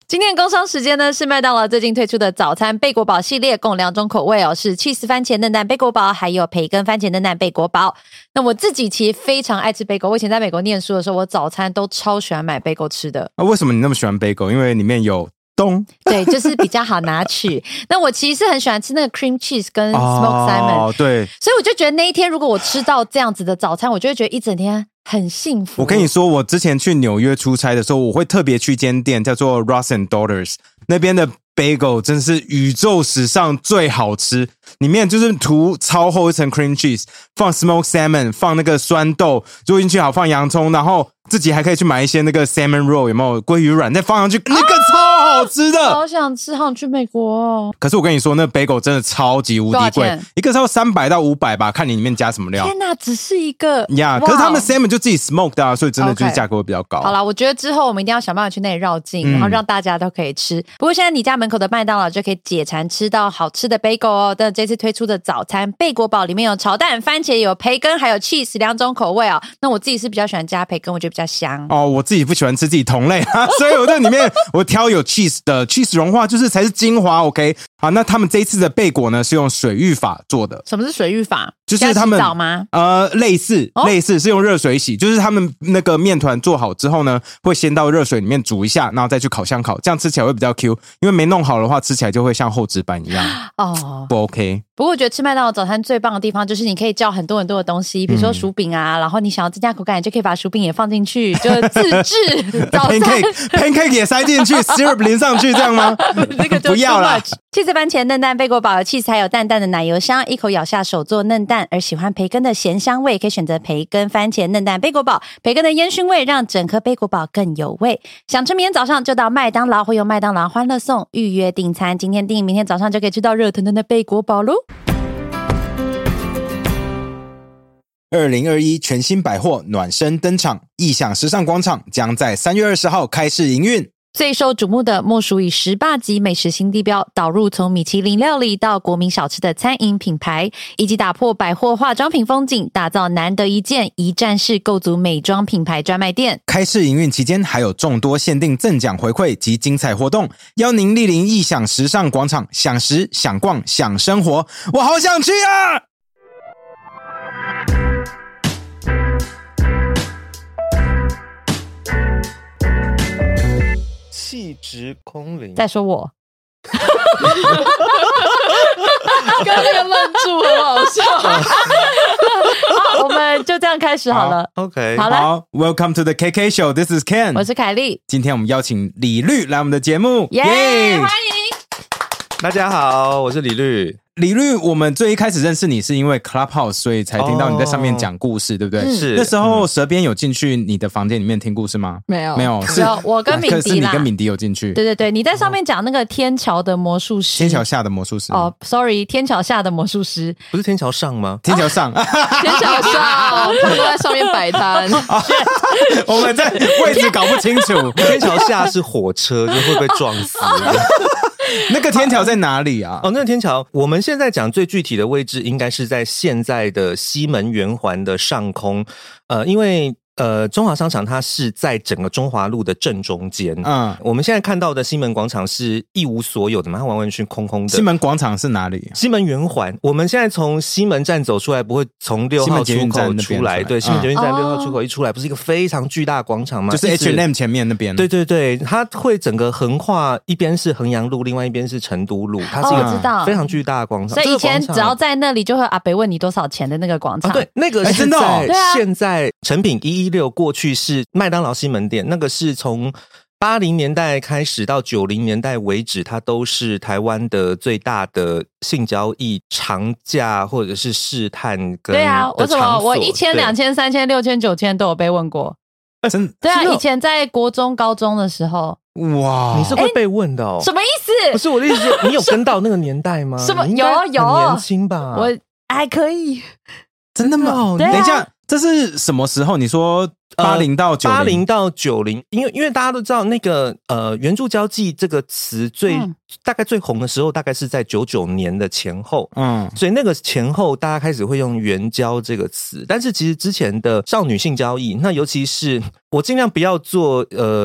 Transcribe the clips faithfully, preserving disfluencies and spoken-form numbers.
今天的工商时间呢，是麦当劳最近推出的早餐贝果堡系列，共两种口味哦，是 cheese 番茄嫩蛋贝果堡，还有培根番茄嫩蛋贝果堡。那我自己其实非常爱吃贝果，我以前在美国念书的时候，我早餐都超喜欢买贝果吃的。 啊，为什么你那么喜欢贝果？因为里面有东， 对，就是比较好拿取。那我其实是很喜欢吃那个 cream cheese 跟 smoked salmon， 哦，对， 所以我就觉得那一天如果我吃到这样子的早餐，我就会觉得一整天很幸福。 我跟你说，我之前去纽约出差的时候，我会特别去一间店叫做 Ross and Daughters， 那边的 bagel 真是宇宙史上最好吃，里面就是涂超厚一层 cream cheese， 放 smoked salmon， 放那个酸豆，做进去好放洋葱，然后自己还可以去买一些那个 salmon roll， 有没有鲑鱼卵再放上去，那个超好吃的。 好想吃，好想去美国哦。 可是我跟你说，那 bagel 真的超级无敌贵，一个差不多三百到五百吧，看你里面加什么料。 天哪，只是一个呀、yeah, 可是他们 salmon 就自己 smoke 的啊，所以真的就是价格会比较高。 Okay. 好啦，我觉得之后我们一定要想办法去那里绕境、嗯，然后让大家都可以吃。不过现在你家门口的麦当劳就可以解馋吃到好吃的 bagel 哦。但这次推出的早餐贝果堡里面有炒蛋、番茄、有培根，还有 cheese 两种口味哦。那我自己是比较喜欢加培根，我觉得比较香。 哦，我自己不喜欢吃自己同类啊，所以我在里面我挑有 cheese 的 cheese 融化就是才是精华。OK， 好，那他们这一次的贝果呢是用水浴法做的。 什么是水浴法？ 就是他们要洗澡吗？ 呃，类似、哦、类似是用热水洗，就是他们那个面团做好之后呢，会先到热水里面煮一下，然后再去烤箱烤，这样吃起来会比较 Q。因为没弄好的话，吃起来就会像厚纸板一样。哦，不 OK。 不过我觉得吃麦当劳早餐最棒的地方就是你可以叫很多很多的东西，比如说薯饼啊，嗯、然后你想要增加口感，就可以把薯饼也放进去，就自制早餐。 pancake pancake 也塞进去，syrup 淋上去，这样吗？ 那个就不要啦。 cheese 番茄嫩蛋贝果堡有 cheese 还有淡淡的奶油香，一口咬下手做嫩蛋。而喜欢培根的咸香味，可以选择培根番茄嫩蛋贝果堡。培根的烟熏味让整颗贝果堡更有味。想吃明天早上就到麦当劳，会有麦当劳欢乐送预约订餐，今天订，明天早上就可以吃到热腾腾的贝果堡咯。 二零二一全新百货暖身登场，异想时尚广场将在三月二十号开市营运。 最受瞩目的莫属以十八级美食新地标，导入从米其林料理到国民小吃的餐饮品牌，以及打破百货化妆品风景，打造难得一见一站式购足美妆品牌专卖店。 开市营运期间还有众多限定赠奖回馈及精彩活动，邀您莅临异想时尚广场，想食想逛想生活，我好想去啊！ 气质空灵， 再说我刚刚那个愣住很好笑好，我们就这样开始好了。 好 OK， 好了， 好 Welcome to the K K Show. This is Ken， 我是凯莉。 今天我们邀请李律来我们的节目， 耶、yeah, 欢迎。 大家好，我是李律。 李律，我们最一开始认识你是因为 Clubhouse， 所以才听到你在上面讲故事， oh, 对不对？ 是。 那时候蛇边有进去你的房间里面听故事吗？ 没有， 没有，是我跟敏迪啦。 是你跟敏迪有进去。 对对对，你在上面讲那个天桥的魔术师， 天桥下的魔术师。 哦、oh, ，sorry， 天桥下的魔术师不是天桥上吗？ 天桥上， 天桥上，他们都在上面摆摊。 我们在位置搞不清楚。 天桥下是火车，就会被撞死。 那个天桥在哪里啊？ 哦，那个天桥，我们现在讲最具体的位置，应该是在现在的西门圆环的上空。呃，因为呃，中华商场它是在整个中华路的正中间。嗯，我们现在看到的西门广场是一无所有的嘛，它完完全全空空的。 西门广场是哪里？ 西门圆环。我们现在从西门站走出来，不会从六号出口出来？对，西门捷运站六号出口一出来，不是一个非常巨大的广场吗？ 就是 H and M 前面那边。 对对对，它会整个横跨，一边是衡阳路，另外一边是成都路，它是一个非常巨大的广场。 所以以前只要在那里，就会阿北问你多少钱的那个广场。 啊、对，那个是在、欸哦、现在成品一一六过去是麦当劳西门店，那个是从八零年代开始到九零年代为止，它都是台湾的最大的性交易长假或者是试探跟对啊，为什么我一千、两千、三千、六千、九千都有被问过？ 真对啊，以前在国中、高中的时候。 哇， 你是会被问的哦？ 什么意思？ 不是我的意思是，你有跟到那个年代吗？ 什么有有很年轻吧？ 我还可以， 真的吗？ 啊、 等一下，这是什么时候？你说八零到九零， 八零到九零，因为因为大家都知道那个呃援助交际这个词最、嗯、大概最红的时候，大概是在九九年的前后，嗯，所以那个前后大家开始会用援交这个词，但是其实之前的少女性交易，那尤其是我尽量不要做呃。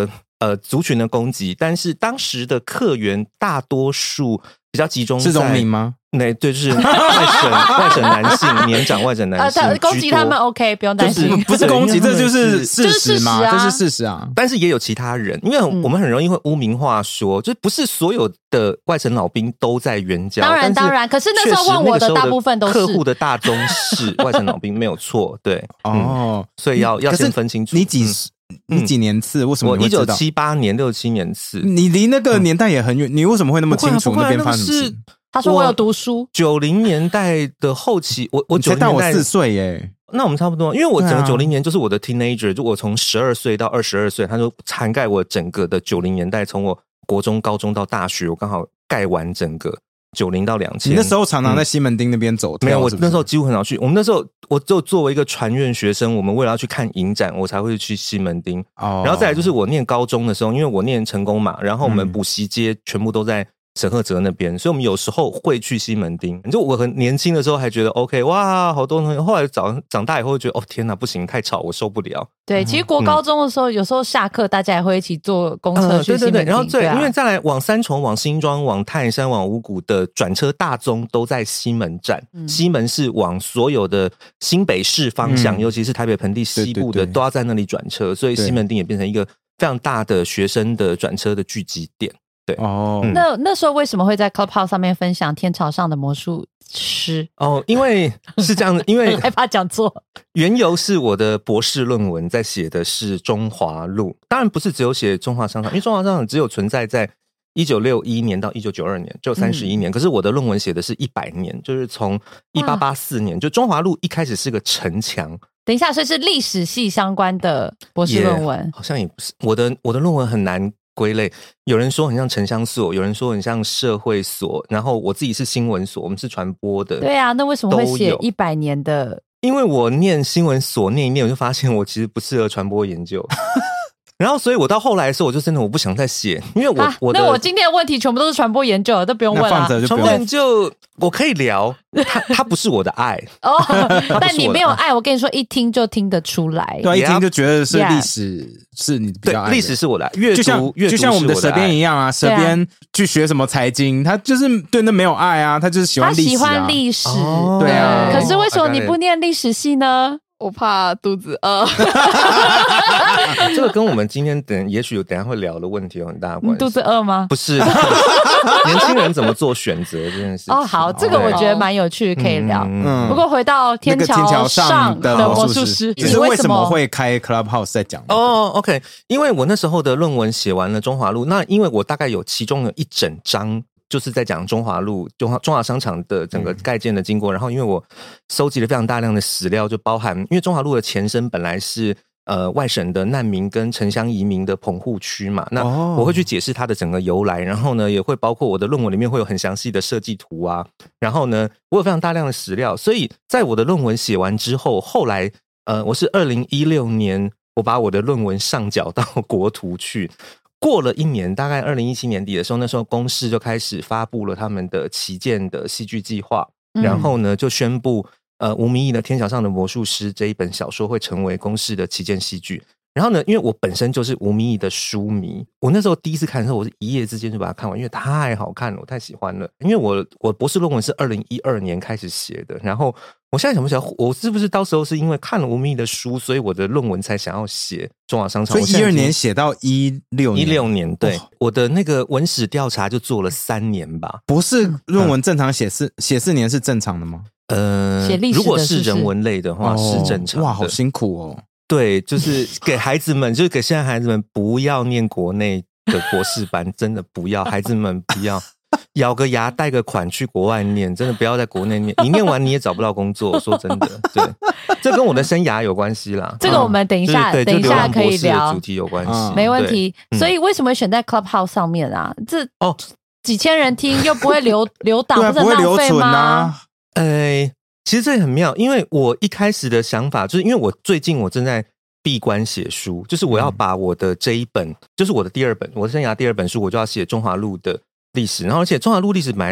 呃族群的攻击，但是当时的客源大多数比较集中在是农民吗？ 那对，就是外省外省男性年长外省男性、呃、 攻击他们 OK 不用担心、 就是、不是攻击这就是事实嘛、就是、这是事实啊， 但是也有其他人，因为我们很容易会污名化说、嗯、就不是所有的外省老兵都在援交， 当然当然，可是那时候问我的大部分都是客户的大宗是外省老兵没有错，对哦、嗯，所以要要先分清楚你几时、嗯、你几年次？为什么你会知道？ 我一九七八年六七年次， 你离那个年代也很远、嗯，你为什么会那么清楚那边发生什么事？ 他说我有读书。 九零年代的后期，我我九零年代你才大我四岁耶， 那我们差不多，因为我整个九零年就是我的 teenager，、啊、就我从十二岁到二十二岁，他就涵盖我整个的九零年代，从我国中、高中到大学，我刚好盖完整个九零到两千。 你那时候常常在西门町那边走、嗯？ 没有，我是是那时候几乎很少去。我们那时候，我就作为一个传院学生，我们为了要去看影展，我才会去西门町。哦，然后再来就是我念高中的时候，因为我念成功嘛，然后我们补习街全部都在沈赫哲那边，所以我们有时候会去西门町。就我很年轻的时候还觉得 OK， 哇，好多同学。后来长长大以后觉得，哦天哪，不行，太吵，我受不了。 对，其实国高中的时候，嗯、有时候下课大家也会一起坐公车去西门町。呃、对对对， 然后对， 对啊、 因为再来往三重、往新庄、往泰山、往五股的转车大宗都在西门站。嗯、西门是往所有的新北市方向，嗯、尤其是台北盆地西部的，对对对，都要在那里转车，所以西门町也变成一个非常大的学生的转车的聚集点。对哦、 嗯，那那时候为什么会在 Clubhouse 上面分享天朝上的魔术师？ 哦，因为是这样的，因为害怕讲错。 缘由是我的博士论文在写的是中华路，当然不是只有写中华商场，因为中华商场只有存在在一九六一年到一九九二年，就三十一年、嗯。可是我的论文写的是一百年，就是从一八八四年，就中华路一开始是个城墙。 等一下，所以是历史系相关的博士论文？ 好像也不是，我的我的论文很难归类，有人说很像城乡所，有人说很像社会所，然后我自己是新闻所，我们是传播的。 对啊，那为什么会写一百年的？ 因为我念新闻所念一念，我就发现我其实不适合传播研究。然后，所以我到后来的时候，我就真的我不想再写，因为我、啊、我的那我今天的问题全部都是传播研究，都不用问了、啊。 传播研究我可以聊，它它不是我的爱哦，但你没有爱，我跟你说，一听就听得出来， 对，一听就觉得是历史、yeah. 是你比较爱的， 对，历史是我的爱，阅读就像就像我们的蛇编一样啊，蛇编去学什么财经，他就是对那没有爱啊，他就是喜欢历史、啊， 他喜欢历史， 哦、对啊。 可是为什么你不念历史系呢？ 我怕肚子饿。 这个跟我们今天等也许有等一下会聊的问题有很大的关系。 你肚子饿吗？ 不是，年轻人怎么做选择这件事情。 哦，好，这个我觉得蛮有趣的，可以聊。嗯，不过回到天桥上的魔术师， 你是为什么会开 Clubhouse 在讲？ 哦 ，OK， 因为我那时候的论文写完了中华路，那因为我大概有其中有一整章。就是在讲中华路、中华中华商场的整个盖建的经过、嗯，然后因为我收集了非常大量的史料，就包含因为中华路的前身本来是呃外省的难民跟城乡移民的棚户区嘛，那我会去解释它的整个由来，然后呢也会包括我的论文里面会有很详细的设计图啊，然后呢我有非常大量的史料，所以在我的论文写完之后，后来呃我是二零一六年我把我的论文上缴到国图去。过了一年，大概二零一七年底的时候，那时候公视就开始发布了他们的旗舰的戏剧计划、嗯，然后呢就宣布，呃，吴明益的《天桥上的魔术师》这一本小说会成为公视的旗舰戏剧。然后呢，因为我本身就是吴明益的书迷，我那时候第一次看的时候，我是一夜之间就把它看完，因为太好看了，我太喜欢了。因为我我博士论文是二零一二年开始写的，然后我现在想不起来，我是不是到时候是因为看了吴明益的书，所以我的论文才想要写中华商场？ 所以一二年写到一六年， 一六年对、哦，我的那个文史调查就做了三年吧。 博士论文正常写四写四年是正常的吗？ 呃， 写历史的是不是， 如果是人文类的话、哦、是正常的。 哇，好辛苦哦。 对，就是给孩子们，就是给现在孩子们不要念国内的博士班，真的不要，孩子们不要咬个牙贷个款去国外念，真的不要在国内念，你念完你也找不到工作。说真的，对，这跟我的生涯有关系啦。 这个我们等一下，嗯、等一下可以聊， 主题有关系、嗯， 没问题。所以为什么会选在 Clubhouse 上面啊？这哦，几千人听又不会留留档， 不是很浪费吗？啊、 呃。其实这很妙，因为我一开始的想法就是因为我最近我正在闭关写书，就是我要把我的这一本、嗯、就是我的第二本我的生涯第二本书，我就要写中华路的历史，然后而且中华路历史本来是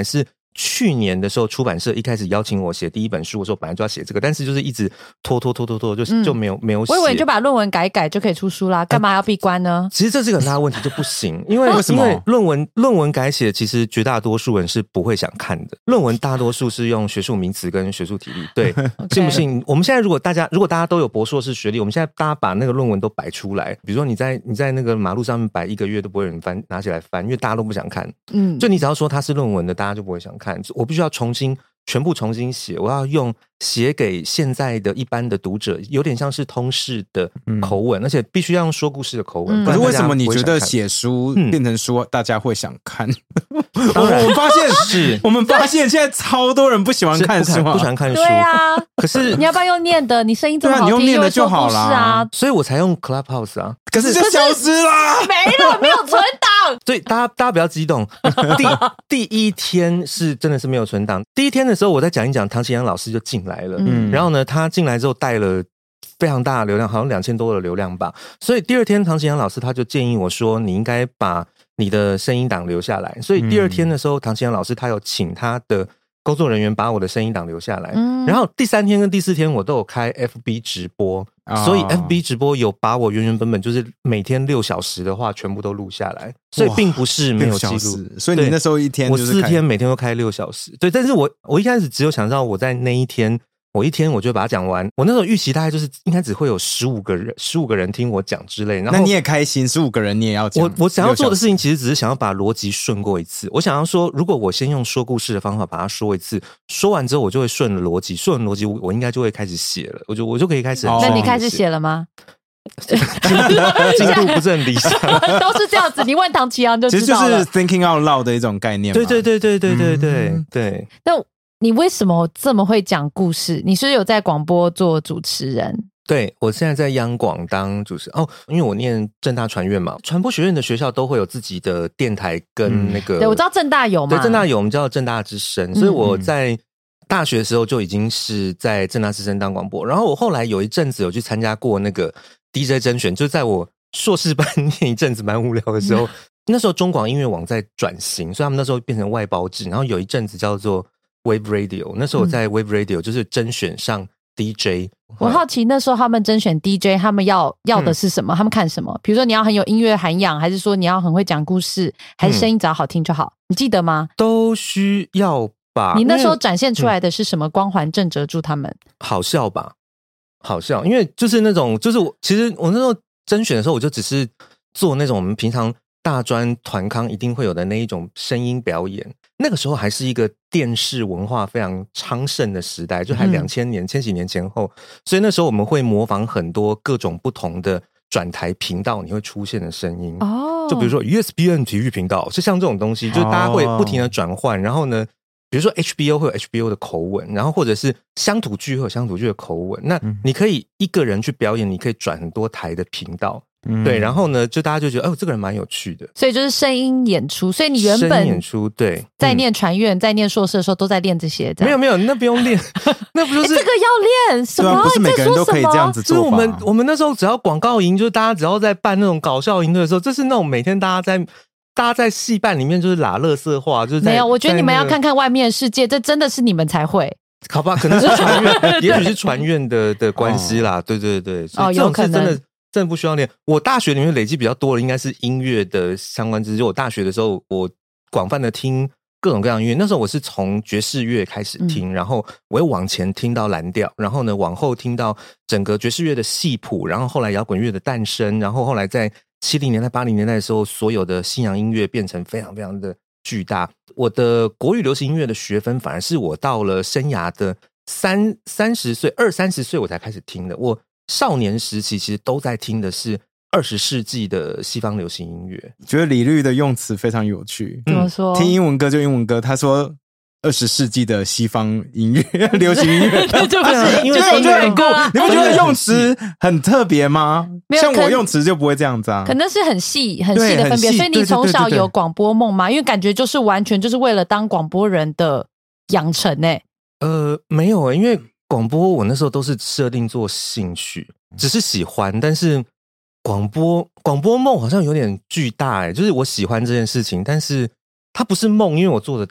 去年的时候，出版社一开始邀请我写第一本书的时候，本来就要写这个，但是就是一直拖拖拖拖拖，就、嗯、就没有没有写。 我以为你就把论文改改就可以出书啦，干嘛要闭关呢？ 其实这是个很大的问题，就不行，因为为什么？ 因为论文论文改写，其实绝大多数人是不会想看的。论文大多数是用学术名词跟学术体例，对，信不信？我们现在如果大家如果大家都有博硕士学历，我们现在大家把那个论文都摆出来，比如说你在你在那个马路上面摆一个月都不会有人翻拿起来翻，因为大家都不想看。嗯，就你只要说它是论文的，大家就不会想看。我必须要重新全部重新写，我要用写给现在的一般的读者，有点像是通识的口吻，嗯、而且必须要用说故事的口吻。 嗯、可是为什么你觉得写书变成书，大家会想看？ 嗯、当然， 我们发现是， 我们发现现在超多人不喜欢看书， 不喜欢看书。 对啊， 可是你要不要用念的？你声音这么好听， 啊、你用念的就好啦啊， 所以我才用 Clubhouse 啊。 可是就消失啦， 没了，没有存档。 所以大家大家不要激动。第第一天是真的是没有存档。第一天的时候，我在讲一讲，唐启阳老师就进来了。嗯，然后呢，他进来之后带了非常大的流量，好像两千多的流量吧。所以第二天，唐启阳老师他就建议我说，你应该把你的声音档留下来。所以第二天的时候，唐启阳老师他有请他的工作人员把我的声音档留下来。嗯，然后第三天跟第四天我都有开 F B 直播。Oh. 所以 F B 直播有把我原原本本就是每天六小时的话全部都录下来，所以并不是没有记录。 所以你那时候一天就是我四天每天都开六小时，对。但是我我一开始只有想到我在那一天，我一天我就把它讲完。我那时候预期大概就是应该只会有十五个人，十五个人听我讲之类。然后那你也开心，十五个人你也要讲。 我我想要做的事情其实只是想要把逻辑顺过一次。我想要说，如果我先用说故事的方法把它说一次，说完之后我就会顺了逻辑，顺了逻辑我应该就会开始写了，我就我就可以开始。 那你开始写了吗？ 进度不是很理想。 都是这样子，你问唐启阳就知道了。 其实就是 thinking out loud 的一种概念嘛。 对对对对对对对、嗯、对。 那你为什么这么会讲故事？你是不是有在广播做主持人？ 对，我现在在央广当主持人哦，因为我念政大传院嘛，传播学院的学校都会有自己的电台跟那个。 嗯、对，我知道政大有嘛， 对，政大有，我们叫政大之声，所以我在大学的时候就已经是在政大之声当广播，然后我后来有一阵子有去参加过那个 D J 甄选，就在我硕士班念一阵子蛮无聊的时候，嗯、那时候中广音乐网在转型，所以他们那时候变成外包制，然后有一阵子叫做 Wave Radio， 那时候我在 Wave Radio 就是甄选上 D J。 我好奇那时候他们甄选 D J， 他们要要的是什么？嗯、他们看什么？比如说你要很有音乐涵养，还是说你要很会讲故事，还是声音只要好听就好？嗯、你记得吗？ 都需要吧。 你那时候展现出来的是什么光环震慑住他们？ 好笑吧，好笑，因为就是那种，就是我其实我那时候甄选的时候，我就只是做那种我们平常大专团康一定会有的那一种声音表演。那个时候还是一个电视文化非常昌盛的时代，就还两千年、嗯、千禧年前后，所以那时候我们会模仿很多各种不同的转台频道你会出现的声音。哦，就比如说 E S P N 体育频道，就像这种东西，就大家会不停的转换。然后呢，比如说 H B O 会有 H B O 的口吻，然后或者是乡土剧会有乡土剧的口吻。那你可以一个人去表演，你可以转很多台的频道。嗯、对，然后呢，就大家就觉得，哦，这个人蛮有趣的， 所以就是声音演出。所以你原本演出对， 在念传院、嗯、在念硕士的时候都在练这些。 没有没有，那不用练，那不就是、 欸、这个要练？什么？ 啊、不是每个人都可以这样子做吧？ 我们我们那时候只要广告营，就是大家只要在办那种搞笑营队的时候，这是那种每天大家在大家在戏办里面就是拉垃圾话，就是在没有。我觉得你们那要看看外面的世界，这真的是你们才会。 好吧，可能是传院，也许是传院的的关系啦。哦、对对对， 哦，有可能真的。真的不需要练。我大学里面累积比较多的应该是音乐的相关知识。就我大学的时候，我广泛的听各种各样的音乐。那时候我是从爵士乐开始听，嗯、然后我又往前听到蓝调，然后呢往后听到整个爵士乐的系谱，然后后来摇滚乐的诞生，然后后来在七零年代、八零年代的时候，所有的西洋音乐变成非常非常的巨大。我的国语流行音乐的学分，反而是我到了生涯的三三十岁、二三十岁我才开始听的。我少年时期其实都在听的是二十世纪的西方流行音乐。 觉得李律的用词非常有趣。 怎么说？ 听英文歌就英文歌，他说二十世纪的西方音乐、流行音乐， 对，就不是因为我觉得很酷。你不觉得用词很特别吗？像我用词就不会这样子啊。 可能是很细、很细的分别。所以你从小有广播梦吗？因为感觉就是完全就是为了当广播人的养成诶、欸。 呃，没有诶、欸，因为广播我那时候都是设定做兴趣，只是喜欢，但是广播广播梦好像有点巨大诶，就是我喜欢这件事情，但是它不是梦，因为我做得到。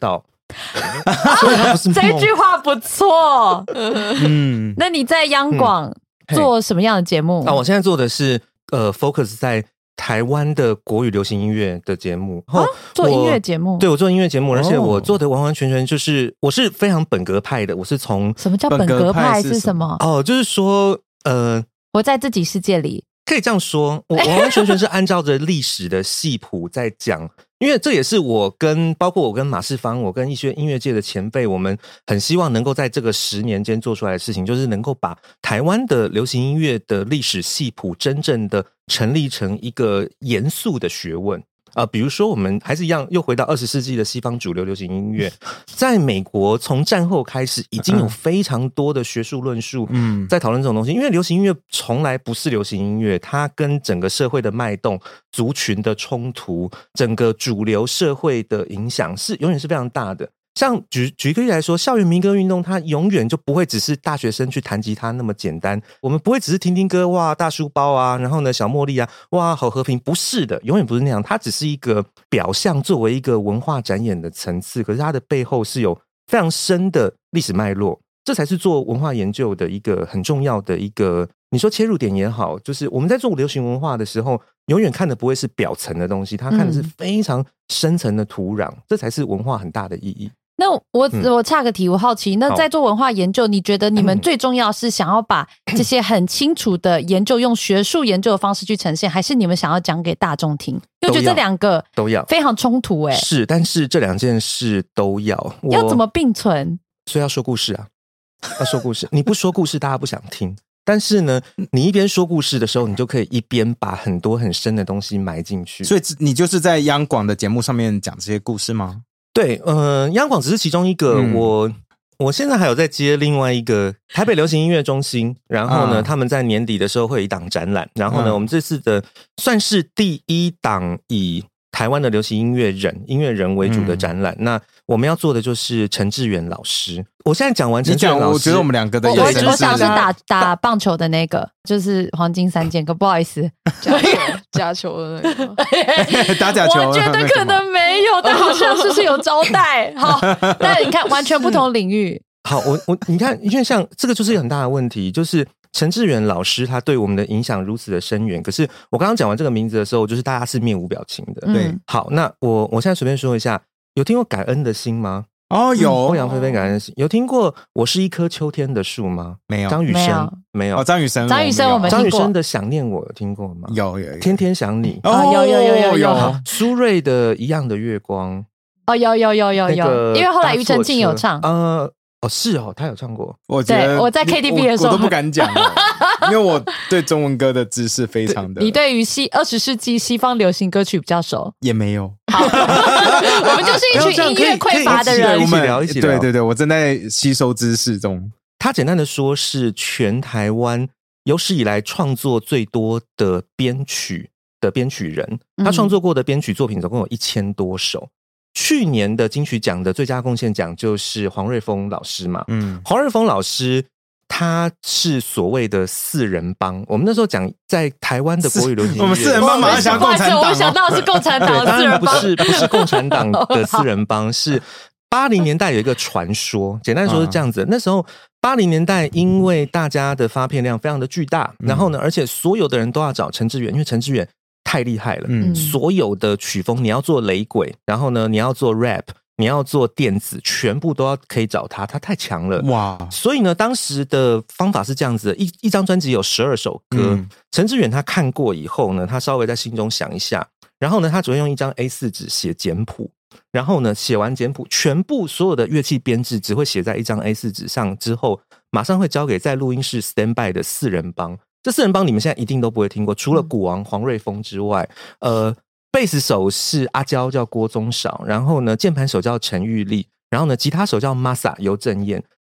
所以它不是梦。 这句话不错。嗯，那你在央广做什么样的节目？ 啊，我现在做的是呃 focus 在台湾的国语流行音乐的节目。 啊，做音乐节目？ 对，我做音乐节目，而且我做的完完全全就是我是非常本格派的。我是从什么叫本格派是什么？ 哦，就是说呃， 活在自己世界里。 可以这样说，我完完全全是按照着历史的系谱在讲，因为这也是我跟包括我跟马世芳，我跟一些音乐界的前辈，我们很希望能够在这个十年间做出来的事情，就是能够把台湾的流行音乐的历史系谱真正的成立成一个严肃的学问。啊、呃，比如说我们还是一样，又回到二十世纪的西方主流流行音乐，在美国从战后开始，已经有非常多的学术论述，嗯，在讨论这种东西。因为流行音乐从来不是流行音乐，它跟整个社会的脉动、族群的冲突、整个主流社会的影响是永远是非常大的。像举举个例来说，校园民歌运动，它永远就不会只是大学生去弹吉他那么简单。我们不会只是听听歌，哇，大书包啊，然后呢，小茉莉啊，哇，好和平，不是的，永远不是那样。它只是一个表象，作为一个文化展演的层次，可是它的背后是有非常深的历史脉络，这才是做文化研究的一个很重要的一个。你说切入点也好，就是我们在做流行文化的时候，永远看的不会是表层的东西，它看的是非常深层的土壤，这才是文化很大的意义。 那我我岔个题，我好奇，那在做文化研究，你觉得你们最重要是想要把这些很清楚的研究用学术研究的方式去呈现，还是你们想要讲给大众听？因为我觉得这两个都要非常冲突哎、欸。 是，但是这两件事都要， 要怎么并存？ 所以要说故事啊，要说故事。你不说故事，大家不想听。但是呢，你一边说故事的时候，你就可以一边把很多很深的东西埋进去。 所以你就是在央广的节目上面讲这些故事吗？ 对，呃，央广只是其中一个。嗯、我我现在还有在接另外一个台北流行音乐中心，然后呢，嗯、他们在年底的时候会有一档展览，然后呢，嗯、我们这次的算是第一档以台湾的流行音乐人音乐人为主的展览。嗯、那我们要做的就是陈志远老师。我现在讲完陈志远老师， 我觉得我们两个的我我我想是打打棒球的那个，就是黄金三剑客，不好意思， 假球假球的那个打假球， 我觉得可能没有，但好像是是有招待。好，但你看完全不同领域。 好，我我你看，因为像这个就是一个很大的问题，就是陈志远老师他对我们的影响如此的深远，可是我刚刚讲完这个名字的时候，就是大家是面无表情的。对，嗯、好，那我我现在随便说一下，有听过感恩的心吗？ 哦，有欧阳菲菲感恩的心。有听过我是一棵秋天的树吗？ 没有。 张雨生没有。 哦，张雨生， 张雨生我们听过。 张雨生的想念我有听过吗？ 有有有。 天天想你。 哦，有有有有有。 苏芮的一样的月光。 哦，有有有有有。因为后来庾澄庆有唱。 呃。哦，是哦，他有唱过。 我觉得我在 K T V 的时候我，我都不敢讲，因为我对中文歌的知识非常的。 你对于西二十世纪西方流行歌曲比较熟？ 也没有。 好，我们就是一群音乐匮乏的人。 一起聊，一起聊。 对对对，我正在吸收知识中。 他简单的说是全台湾有史以来创作最多的编曲的编曲人，他创作过的编曲作品总共有一千多首。去年的金曲奖的最佳贡献奖就是黄瑞丰老师嘛，嗯，黄瑞丰老师他是所谓的四人帮。我们那时候讲在台湾的国语流行音乐， 我们四人帮马上想共产党、哦， 我想到的是共产党的四人帮， 不是不是共产党的四人帮，是八零年代有一个传说，简单说是这样子。嗯、那时候八零年代因为大家的发片量非常的巨大，嗯、然后呢，而且所有的人都要找陈志远，因为陈志远太厉害了，嗯，所有的曲风你要做雷鬼，然后呢，你要做 rap， 你要做电子，全部都要可以找他，他太强了，哇！所以呢，当时的方法是这样子的，一一张专辑有十二首歌，嗯、陈志远他看过以后呢，他稍微在心中想一下，然后呢，他只会用一张 A 四 纸写简谱，然后呢，写完简谱，全部所有的乐器编制只会写在一张 A 四 纸上，之后马上会交给在录音室 stand by 的四人帮。这四人帮你们现在一定都不会听过，除了鼓王黄瑞丰之外，呃，贝斯手是阿娇叫郭宗韶，然后呢，键盘手叫陈玉丽，然后呢，吉他手叫 Masa 尤正彦，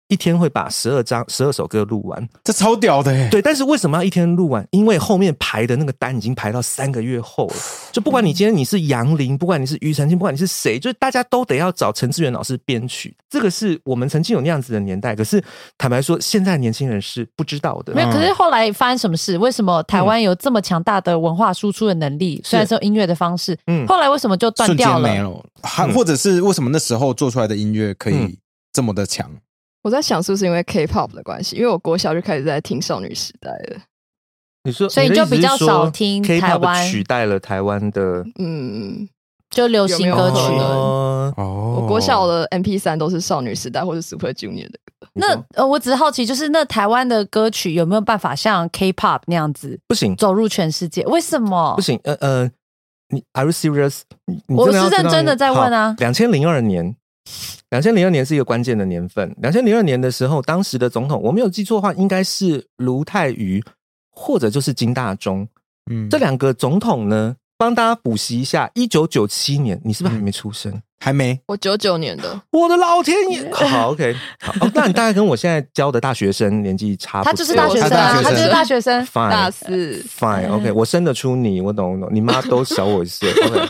一天会把十二张、十二首歌录完， 这超屌的耶！ 对，但是为什么要一天录完？因为后面排的那个单已经排到三个月后了。就不管你今天你是杨林，不管你是庾澄庆，不管你是谁，就是大家都得要找陈志远老师编曲。这个是我们曾经有那样子的年代，可是坦白说，现在年轻人是不知道的。 没有，可是后来发生什么事？为什么台湾有这么强大的文化输出的能力？嗯、虽然说音乐的方式，嗯，后来为什么就断掉了？ 瞬间没了，还、嗯、或者是为什么那时候做出来的音乐可以这么的强？嗯我在想是不是因为 K-pop 的关系，因为我国小就开始在听少女时代了。 你说， 所以你就比较少听台湾 K-pop 取代了台湾的， 嗯， 就流行歌曲。 有有哦，我国小的 M P 三 都是少女时代或者 Super Junior 的歌。 那呃，我只是好奇，就是那台湾的歌曲有没有办法像 K-pop 那样子？ 不行， 走入全世界？为什么？ 不行？呃呃，你 Are you serious？ 你你我是认真的在问啊。 两千零二年。两千零二年是一个关键的年份。两千零二年的时候，当时的总统，我没有记错的话，应该是卢泰愚，或者就是金大中。嗯，这两个总统呢，帮大家补习一下。一九九七年，你是不是还没出生？嗯、 还没。 我九九年的。 我的老天爷！好 ，OK， 好、哦，那你大概跟我现在教的大学生年纪差不多。 他就是大学生啊，他就是大学生。 Fine, 大四。 Fine，OK，、okay, 我生得出你，我懂，我懂。你妈都小我一岁。OK。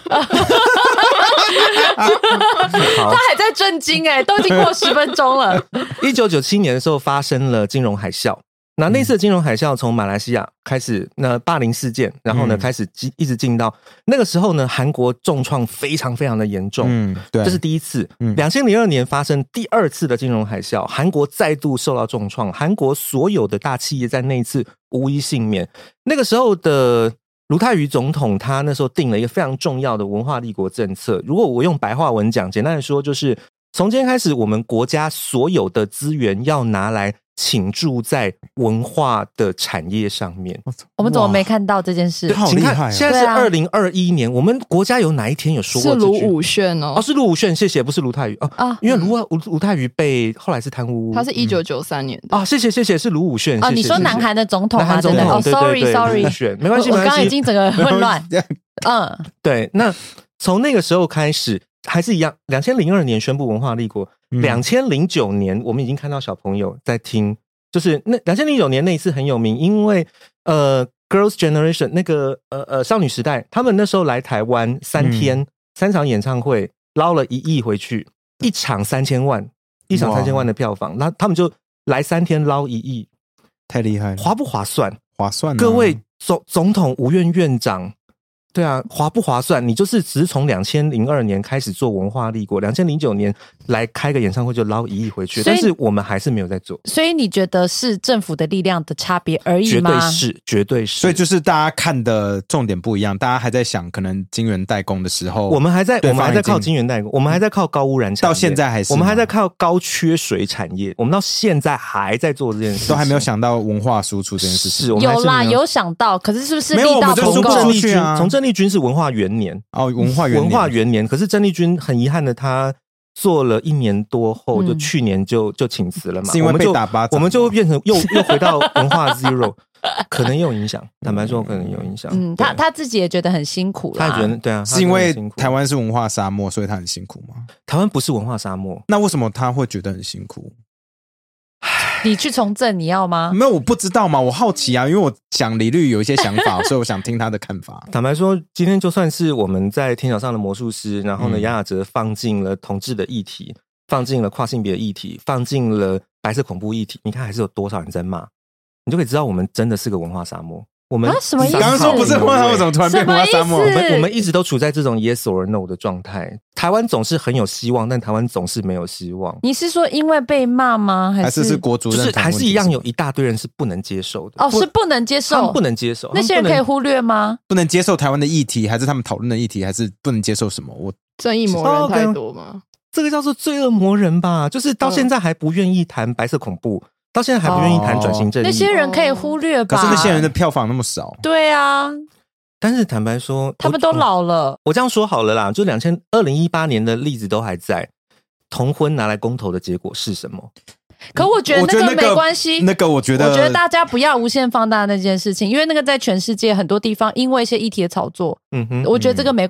他还在震惊哎、欸，都已经过十分钟了。 一九九七年的时候发生了金融海啸，那那次金融海啸从马来西亚开始，那霸凌事件，然后呢、嗯、开始一直进到那个时候呢，韩国重创非常非常的严重，嗯，对，这是第一次。两千零二年发生第二次的金融海啸，韩国再度受到重创，韩国所有的大企业在那一次无一幸免。那个时候的卢泰愚总统他那时候定了一个非常重要的文化立国政策，如果我用白话文讲，简单的说就是从今天开始，我们国家所有的资源要拿来倾注在文化的产业上面。 我们怎么没看到这件事？ 好厉害、哦！ 现在是二零二一年、啊，我们国家有哪一天有说过这句？ 是卢武铉哦， 哦是卢武铉，谢谢，不是卢泰愚哦啊，因为卢卢卢泰愚被后来是贪污， 他是一九九三年的啊、嗯哦，谢谢谢谢，是卢武铉。 哦，你说南韩的总统啊？ 南韩总统哦 ，sorry sorry， 没关系， 我刚刚已经整个混乱。嗯， 对，那从那个时候开始。还是一样，两千零二年宣布文化立国，两千零九年我们已经看到小朋友在听，就是那两千零九年那一次很有名，因为呃 Girls Generation 那个呃呃少女时代，他们那时候来台湾三天、嗯、三场演唱会，捞了一亿回去，一场三千万，一场三千万的票房，那他们就来三天捞一亿， 太厉害了， 划不划算？ 划算、啊， 各位总总统、吴院院长。对啊，划不划算？你就是只是从两千零二年开始做文化立国，两千零九年来开个演唱会就捞一亿回去，但是我们还是没有在做。 所以你觉得是政府的力量的差别而已吗？ 绝对是，绝对是。 所以就是大家看的重点不一样，大家还在想可能晶圆代工的时候， 我们还在我们还在靠晶圆代工，我们还在靠高污染产业， 到现在还是我们还在靠高缺水产业，我们到现在还在做这件事， 都还没有想到文化输出这件事情。 是， 有啦，有想到，可是是不是力道不够？ 郑丽君，从郑丽君是文化元年哦，文化元年文化元年，可是郑丽君很遗憾的，她做了一年多后，就去年就就请辞了嘛， 是因为被打巴掌， 我们就变成又又回到文化 zero， 可能也有影响，坦白说可能有影响。 嗯，他他自己也觉得很辛苦啦， 他也觉得对啊， 是因为台湾是文化沙漠，所以他很辛苦吗？ 台湾不是文化沙漠， 那为什么他会觉得很辛苦？ 你去从政你要吗？ 没有，我不知道嘛，我好奇啊，因为我想李律有一些想法，所以我想听他的看法。 坦白说，今天就算是我们在天桥上的魔术师，然后呢，杨雅哲放进了同志的议题，放进了跨性别议题，放进了白色恐怖议题，你看还是有多少人在骂，你就可以知道我们真的是个文化沙漠。我们、 啊、什么意思？ 刚刚说不是文化沙漠，怎么突然变文化沙漠？ 我们我们一直都处在这种 yes or no 的状态。台湾总是很有希望，但台湾总是没有希望。 你是说因为被骂吗？还是还是是国族认同？ 就是还是一样有一大堆人是不能接受的。 哦，是不能接受， 他们不能接受。 那些人可以忽略吗？ 不能接受台湾的议题，还是他们讨论的议题，还是不能接受什么？我正义魔人太多吗？哦、 这个叫做罪恶魔人吧，就是到现在还不愿意谈白色恐怖。到现在还不愿意谈转型正义、哦， 那些人可以忽略吧？ 可是那些人的票房那么少， 对啊。 但是坦白说， 他们都老了。 我, 我这样说好了啦，就两千二零一八年的例子都还在。同婚拿来公投的结果是什么？ 可我觉得那个没关系， 那个我觉得， 我觉得大家不要无限放大那件事情，因为那个在全世界很多地方因为一些议题的炒作，嗯哼，我觉得这个没关，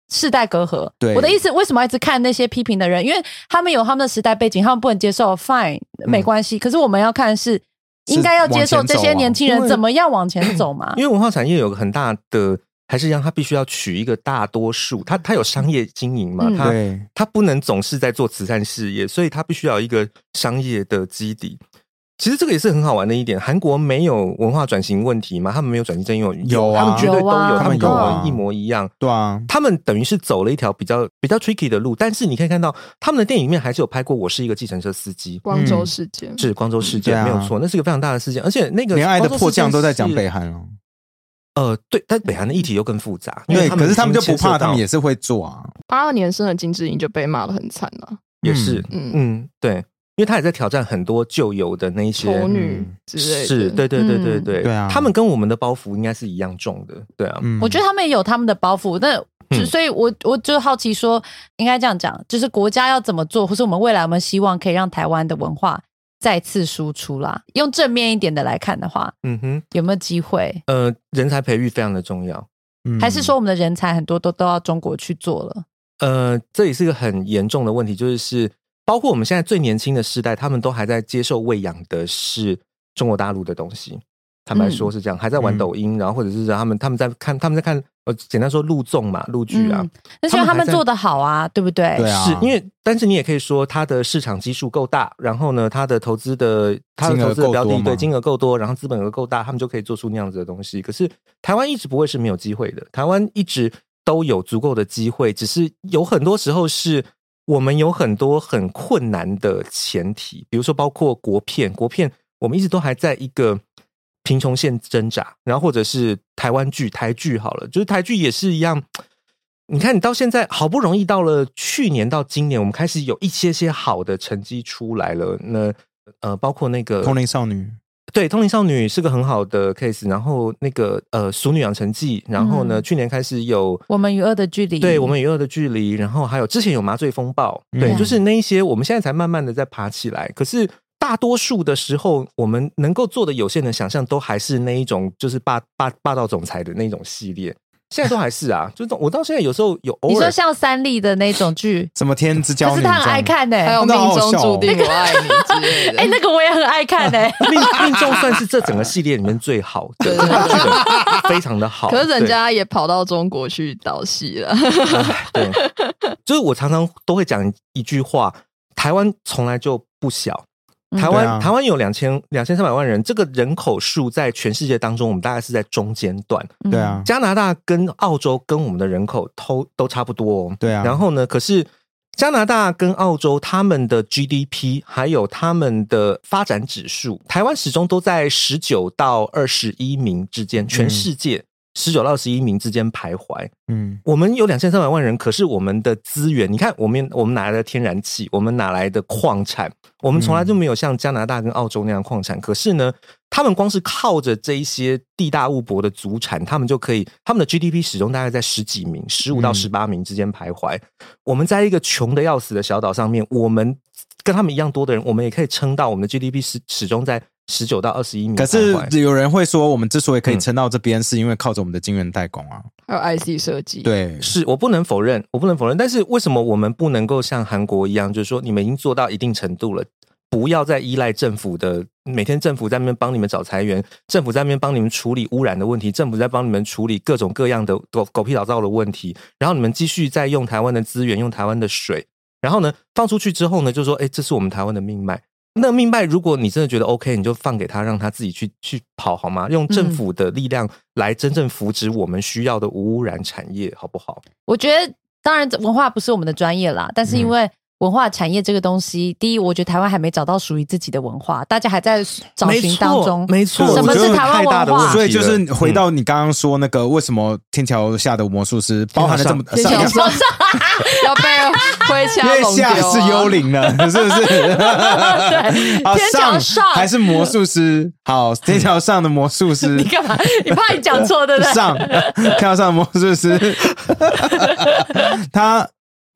世代隔阂。 对， 我的意思，为什么要一直看那些批评的人？因为他们有他们的时代背景，他们不能接受 ，fine 没关系。嗯、可是我们要看的是。应该要接受这些年轻人怎么样往前走嘛？ 因为文化产业有个很大的，还是让他必须要取一个大多数，他他有商业经营嘛，他他不能总是在做慈善事业，所以他必须要有一个商业的基底。其实这个也是很好玩的一点，韩国没有文化转型问题吗？他们没有转型正义， 有啊， 他们绝对都有， 啊、 他们跟我们一模一样。 对啊， 他们等于是走了一条比较比较 tricky 的路，但是你可以看到他们的电影里面还是有拍过《我是一个计程车司机》， 光州事件、 嗯、是光州事件、嗯啊、没有错，那是一个非常大的事件，而且那个连爱的迫降都在讲北韩哦。 呃，对，但北韩的议题又更复杂， 对，可是他们就不怕，他们也是会做啊。 八二年生的金智英就被骂得很惨了， 也是，嗯嗯，对。因为他也在挑战很多旧有的那一些丑女之类的， 是，对对对对对， 对啊， 他们跟我们的包袱应该是一样重的，对啊， 嗯、我觉得他们也有他们的包袱，但、嗯、所以我我就好奇说，应该这样讲，就是国家要怎么做，或是我们未来有没有希望可以让台湾的文化再次输出啦？用正面一点的来看的话，嗯哼，有没有机会？ 呃，人才培育非常的重要， 嗯、还是说我们的人才很多都都要中国去做了？ 呃，这也是个很严重的问题，就是是。包括我们现在最年轻的世代，他们都还在接受喂养的是中国大陆的东西。坦白说是这样，嗯、还在玩抖音，嗯、然后或者是他们他们在看他们在看呃，简单说陆综嘛，陆剧啊。 那、嗯、是因为他们做得好啊，对不对？ 对啊， 是因为，但是你也可以说它的市场基数够大，然后呢，它的投资的它的投资的标的对金额够多，然后资本额够大，他们就可以做出那样子的东西。可是台湾一直不会是没有机会的，台湾一直都有足够的机会，只是有很多时候是。我们有很多很困难的前提，比如说包括国片，国片我们一直都还在一个贫穷线挣扎，然后或者是台湾剧、台剧好了，就是台剧也是一样。你看，你到现在好不容易到了去年到今年，我们开始有一些些好的成绩出来了。那呃，包括那个通灵少女。 对，通灵少女是个很好的 case， 然后那个呃，熟女养成记，然后呢，嗯、去年开始有我们与恶的距离， 对，我们与恶的距离，然后还有之前有麻醉风暴，对，嗯、就是那一些，我们现在才慢慢的在爬起来。可是大多数的时候，我们能够做的有限的想象，都还是那一种，就是霸霸霸道总裁的那种系列。现在都还是啊，就是我到现在有时候有偶尔， 你说像三立的那种剧， 什么天之娇女， 可是他很爱看欸， 还有命中注定我爱你之类的。 哎、欸，那个我也很爱看欸。 命命中算是这整个系列里面最好的，对对对，非常的好。 可是人家也跑到中国去导戏了。 对，就是我常常都会讲一句话：台湾从来就不小。台湾、嗯啊、台湾有两千两千三百万人，这个人口数在全世界当中，我们大概是在中间段。 对啊， 加拿大跟澳洲跟我们的人口都都差不多哦。 对啊， 然后呢，可是加拿大跟澳洲他们的 G D P 还有他们的发展指数，台湾始终都在十九到二十一名之间，全世界十九到二十一名之间徘徊。嗯，我们有两千三百万人，可是我们的资源，你看我们我们哪来的天然气，我们哪来的矿产，我们从来就没有像加拿大跟澳洲那样矿产。可是呢，他们光是靠着这一些地大物博的祖产，他们就可以，他们的 G D P 始终大概在十几名，十五到十八名之间徘徊。嗯、我们在一个穷的要死的小岛上面，我们跟他们一样多的人，我们也可以撑到我们的 G D P 始始终在十九到二十一名。 可是有人会说，我们之所以可以撑到这边，是因为靠着我们的晶圆代工啊， 还有 I C 设计。 对， 是我不能否认，我不能否认。但是为什么我们不能够像韩国一样，就是说你们已经做到一定程度了，不要再依赖政府的，每天政府在那边帮你们找财源，政府在那边帮你们处理污染的问题，政府在帮你们处理各种各样的狗狗屁倒灶的问题，然后你们继续在用台湾的资源，用台湾的水，然后呢放出去之后呢，就说哎，这是我们台湾的命脉。那命脉，如果你真的觉得 OK， 你就放给他，让他自己去去跑好吗？用政府的力量来真正扶植我们需要的无污染产业，好不好？ 我觉得，当然文化不是我们的专业啦，但是因为文化产业这个东西，嗯、第一，我觉得台湾还没找到属于自己的文化，大家还在找寻当中。 没错， 什么是台湾文化？ 所以就是回到你刚刚说那个，为什么天桥下的魔术师包含了这么天桥上要被挥枪因为下是幽灵了，是不是？ 对， 好， 天桥上还是魔术师？好，天桥上的魔术师， 你干嘛？你怕你讲错，对不对？ 上天桥上的魔术师，他。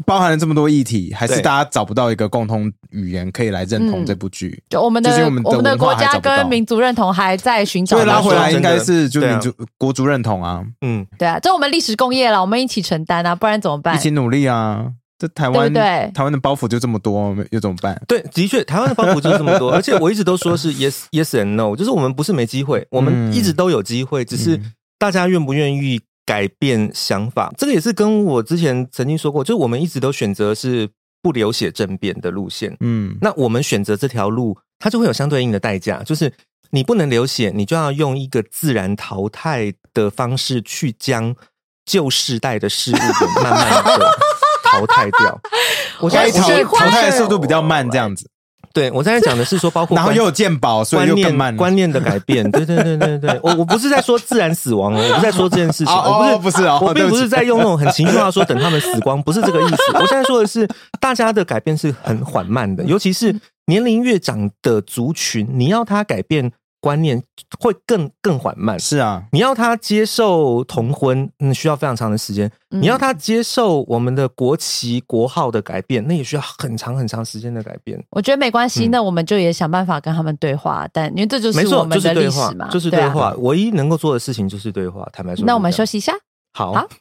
包含了这么多议题，还是大家找不到一个共同语言可以来认同这部剧。 嗯、就我们的就是我们的我们的国家跟民族认同还在寻找。 所以拉回来应该是就民族、啊、国族认同啊。 嗯， 对啊，这我们历史工业了，我们一起承担啊，不然怎么办？ 一起努力啊。这台湾， 对对台湾的包袱就这么多，又怎么办？ 对，的确，台湾的包袱就这么多，而且我一直都说是 yes yes and no， 就是我们不是没机会，我们一直都有机会，嗯、只是大家愿不愿意改变想法。这个也是跟我之前曾经说过，就是我们一直都选择是不流血政变的路线。嗯，那我们选择这条路，它就会有相对应的代价，就是你不能流血，你就要用一个自然淘汰的方式去将旧世代的事物给慢慢的淘汰掉。我现在淘淘汰的速度比较慢，这样子。 对，我刚才讲的是说，包括然后又有健保，所以又更慢。 观念的改变，对对对对对，我我不是在说自然死亡哦，我不是在说这件事情， 哦、 我不是不是哦， 我并不是在用那种很情绪化说等他们死光，不是这个意思。我现在说的是，大家的改变是很缓慢的，尤其是年龄越长的族群，你要他改变观念会更更缓慢。 是啊， 你要他接受同婚，嗯，需要非常长的时间。你要他接受我们的国旗国号的改变，那也需要很长很长时间的改变。 我觉得没关系，嗯、那我们就也想办法跟他们对话，但因为这就是我们的历史嘛， 就是对话。啊、唯一能够做的事情就是对话。坦白说， 那我们休息一下。 好。 好。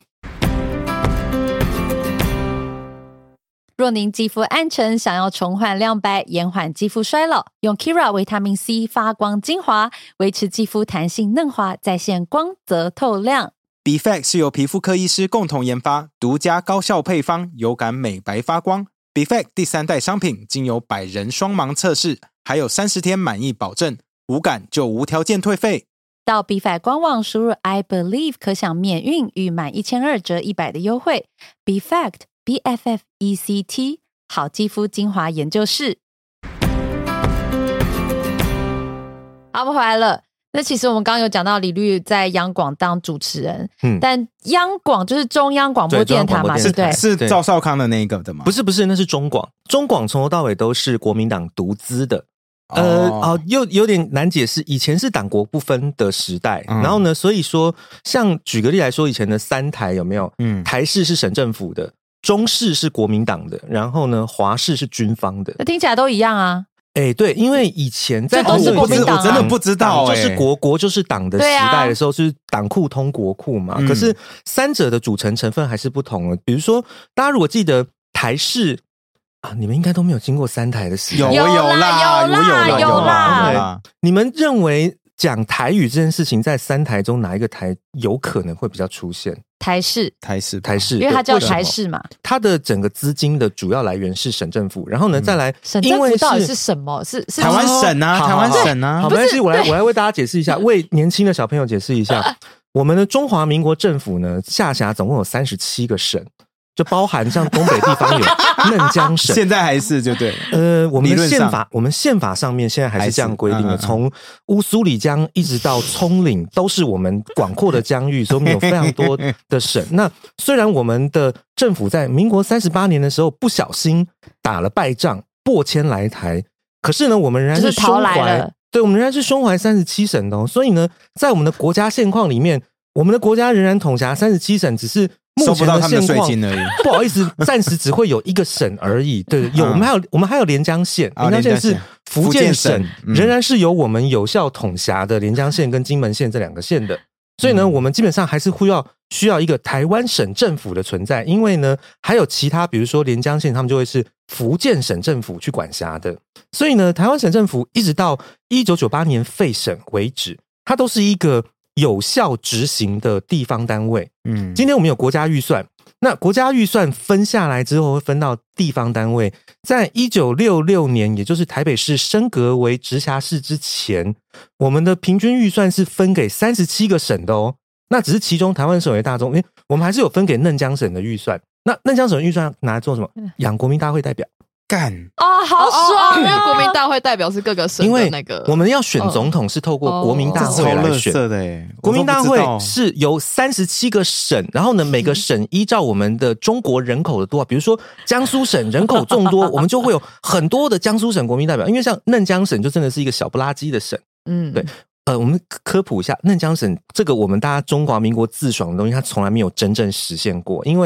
若您肌肤暗沉，想要重焕亮白，延缓肌肤衰老，用 Kira 维他命 C 发光精华，维持肌肤弹性嫩滑，再现光泽透亮。 B F A C 是由皮肤科医师共同研发，独家高效配方，有感美白发光。B F A C 第三代商品经由百人双盲测试，还有三十天满意保证，无感就无条件退费。 到 B F A C 官网输入 I believe 可享免运与满一千二折一百的优惠。B F A C B F F E C T 好肌肤精华研究室。好，我们回来了。那其实我们刚刚有讲到李律在央广当主持人，嗯，但央广就是中央广播电台嘛， 是对， 是赵少康的那个的吗？ 不是不是，那是中广。中广从头到尾都是国民党独资的。呃哦，又有点难解释。以前是党国不分的时代，嗯、然后呢，所以说，像举个例来说，以前的三台有没有？嗯，台视是省政府的，中视是国民党的，然后呢，华视是军方的。 那听起来都一样啊。 哎、欸，对，因为以前在都是国民党、啊， 我真的不知道、欸， 就是国国就是党的时代的时候，是党库通国库嘛。啊、可是三者的组成成分还是不同的。比如说，大家如果记得台视。啊，你们应该都没有经过三台的时代。 有有啦，有啦， 有啦，有啦。 啦你们认为讲台语这件事情，在三台中哪一个台有可能会比较出现？ 台视， 台视， 台视， 因为它叫台视嘛。 它的整个资金的主要来源是省政府，然后呢，再来， 省政府到底是什么？是是台湾省啊，台湾省啊。 好，没关系，我来我来为大家解释一下，为年轻的小朋友解释一下，我们的中华民国政府呢，下辖总共有三十七个省。就包含像东北地方有嫩江省， 现在还是就对。 呃，我们的宪法，我们宪法上面现在还是这样规定的，从乌苏里江一直到葱岭，都是我们广阔的疆域，所以我们有非常多的省。那虽然我们的政府在民国三十八年的时候不小心打了败仗，破迁来台，可是呢，我们仍然是胸怀，对，我们仍然是胸怀三十七省的哦。所以呢，在我们的国家现况里面，我们的国家仍然统辖三十七省，只是。目前的现况，不好意思，暂时只会有一个省而已。对，有我们还有我们还有连江县，连江县是福建省，仍然是由我们有效统辖的连江县跟金门县这两个县的。所以呢，我们基本上还是需要需要一个台湾省政府的存在，因为呢，还有其他，比如说连江县，他们就会是福建省政府去管辖的。所以呢，台湾省政府一直到一九九八年废省为止，它都是一个。有效执行的地方单位，嗯，今天我们有国家预算，那国家预算分下来之后会分到地方单位。在一九六六年，也就是台北市升格为直辖市之前，我们的平均预算是分给三十七个省的哦。那只是其中台湾省为大宗，因为我们还是有分给嫩江省的预算。那嫩江省的预算拿来做什么？养国民大会代表。 干哦，好爽！ 因为国民大会代表是各个省的那个， 因为我们要选总统是透过国民大会来选的、哦。 国民大会是由三十七个省，然后呢，每个省依照我们的中国人口的多少，比如说江苏省人口众多，我们就会有很多的江苏省国民代表。因为像嫩江省就真的是一个小不拉几的省，嗯，对。呃，我们科普一下，嫩江省这个我们大家中华民国自爽的东西，它从来没有真正实现过。因为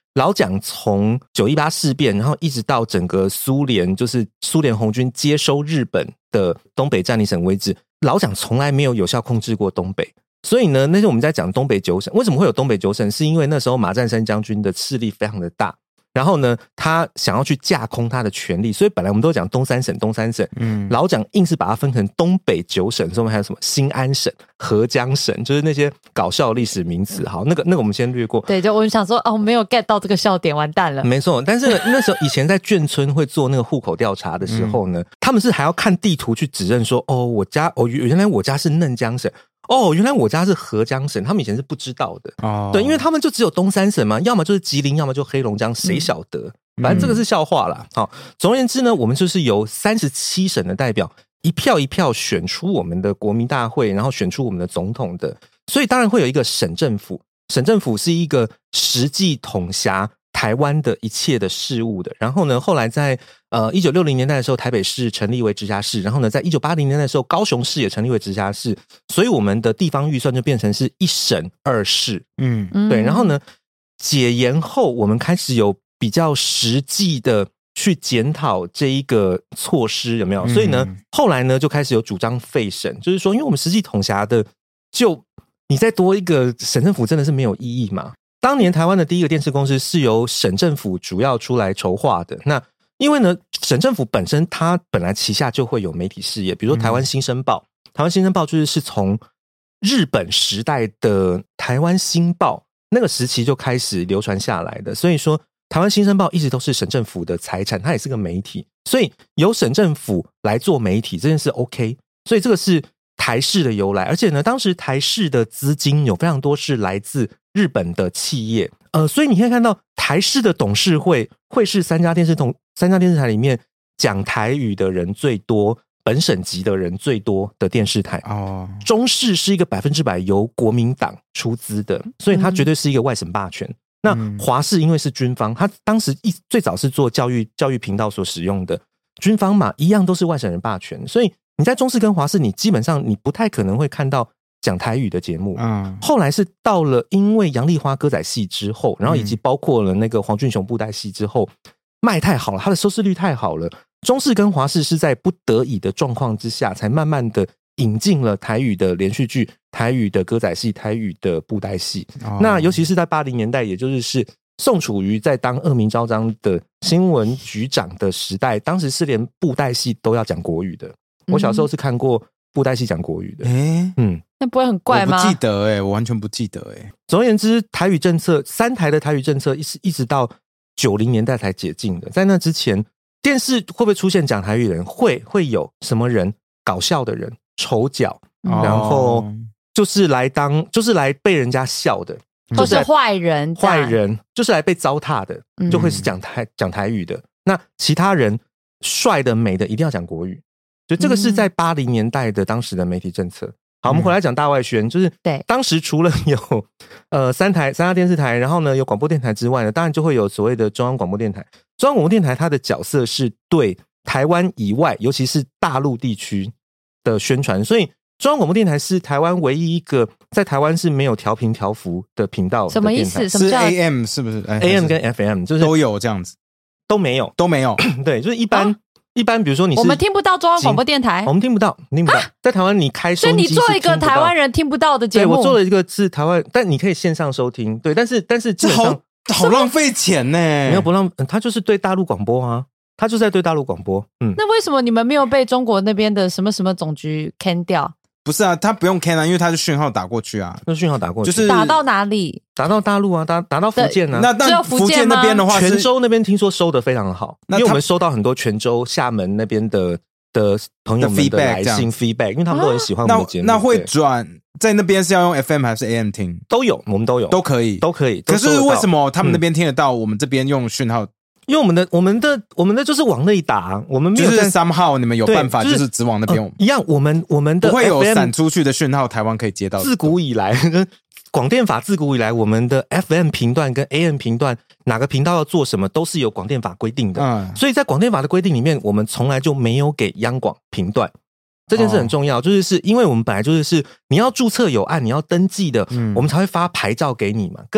老蒋从九一八事变，然后一直到整个苏联，就是苏联红军接收日本的东北占领省为止，老蒋从来没有有效控制过东北。所以呢，那时候我们在讲东北九省，为什么会有东北九省？是因为那时候马占山将军的势力非常的大，然后呢，他想要去架空他的权力，所以本来我们都讲东三省，东三省，嗯，老蒋硬是把它分成东北九省，所以我们还有什么新安省、合江省，就是那些搞笑历史名词。好，那个那个我们先略过。 对，就我想说，哦，没有 get 到这个笑点，完蛋了。 没错，但是那时候以前在眷村会做那个户口调查的时候呢，嗯、他们是还要看地图去指认说，哦，我家哦，原来我家是嫩江省。哦，原来我家是合江省，他们以前是不知道的。哦，对，因为他们就只有东三省嘛，要么就是吉林，要么就黑龙江，谁晓得？嗯、反正这个是笑话啦。好，总而言之呢，我们就是由三十七省的代表一票一票选出我们的国民大会，然后选出我们的总统的。所以当然会有一个省政府，省政府是一个实际统辖台湾的一切的事务的。然后呢，后来在呃一九六零年代的时候，台北市成立为直辖市，然后呢，在一九八零年代的时候，高雄市也成立为直辖市，所以我们的地方预算就变成是一省二市。嗯，对。然后呢，解严后，我们开始有比较实际的去检讨这一个措施有没有？所以呢，后来呢就开始有主张废省，就是说，因为我们实际统辖的，就你再多一个省政府，真的是没有意义嘛。当年台湾的第一个电视公司是由省政府主要出来筹划的。那因为呢，省政府本身它本来旗下就会有媒体事业，比如说台湾新生报，嗯、台湾新生报就是是从日本时代的台湾新报那个时期就开始流传下来的。所以说，台湾新生报一直都是省政府的财产，它也是个媒体，所以由省政府来做媒体这件事 OK。所以这个是台视的由来，而且呢，当时台视的资金有非常多是来自日本的企业，呃，所以你可以看到台视的董事会会是三家电视同三家电视台里面讲台语的人最多、本省籍的人最多的电视台。哦，中视是一个百分之百由国民党出资的，所以它绝对是一个外省霸权。嗯、那华视因为是军方，它当时一最早是做教育教育频道所使用的，军方嘛，一样都是外省人霸权，所以你在中视跟华视，你基本上你不太可能会看到讲台语的节目。嗯，后来是到了因为杨丽花歌仔戏之后，然后以及包括了那个黄俊雄布袋戏之后，卖太好了，它的收视率太好了，中视跟华视是在不得已的状况之下，才慢慢的引进了台语的连续剧、台语的歌仔戏、台语的布袋戏。哦、那尤其是在八零年代，也就是是宋楚瑜在当恶名昭彰的新闻局长的时代，当时是连布袋戏都要讲国语的。我小时候是看过布袋戏讲国语的。欸、嗯， 那不会很怪吗？ 我不记得欸，我完全不记得欸。 总而言之，台语政策，三台的台语政策一直一直到九零年代才解禁的。在那之前，电视会不会出现讲台语的人？会，会有什么人？搞笑的人，丑角，嗯、然后就是来当，就是来被人家笑的， 都是坏人， 坏人就是来被糟蹋的，就会是讲台讲台语的。那其他人帅的、美的，一定要讲国语。所以这个是在八零年代的当时的媒体政策。好，我们回来讲大外宣，就是对当时除了有呃三台三家电视台，然后呢有广播电台之外呢，当然就会有所谓的中央广播电台。中央广播电台它的角色是对台湾以外，尤其是大陆地区的宣传，所以中央广播电台是台湾唯一一个在台湾是没有调频调幅的频道的电台。 什么意思？什么叫 A M 是不是 ？A M 跟 F M 就是都有这样子， 都没有， 都没有。 对，就是一般。啊一般比如说你是我们听不到中央广播电台， 我们听不到，听不到。在台湾你开收音机是听不到， 所以你做一个台湾人听不到的节目。 对，我做了一个是台湾，但你可以线上收听。对，但是但是基本上好好浪费钱呢。 没有不浪，他就是对大陆广播啊，他就是在对大陆广播。嗯， 那为什么你们没有被中国那边的什么什么总局 can 掉？ 不是啊，他不用 can 啊，因为他是讯号打过去啊， 那讯号打过去， 就是打到哪里？ 打到大陆啊，打打到福建啊。 那那福建那边的话， 泉州那边听说收得非常好，因为我们收到很多泉州、厦门那边的的朋友们的来信 feedback， 因为他们都很喜欢我们的节目。 那那会转在那边是要用 F M 还是 A M 听？ 都有，我们都有， 都可以， 都可以。 可是为什么他们那边听得到，我们这边用讯号？ 因为我们的我们的我们的就是往内打，我们没有就是 somehow 你们有办法，就是只往那边、呃、 一样。我们我们的 F M 不会有散出去的讯号，台湾可以接到。 自古以来，广电法自古以来，我们的 F M 频段跟 A M 频段哪个频道要做什么，都是有广电法规定的。嗯，所以在广电法的规定里面，我们从来就没有给央广频段。这件事很重要，哦、就是是因为我们本来就是是你要注册有案，你要登记的，嗯、我们才会发牌照给你嘛，跟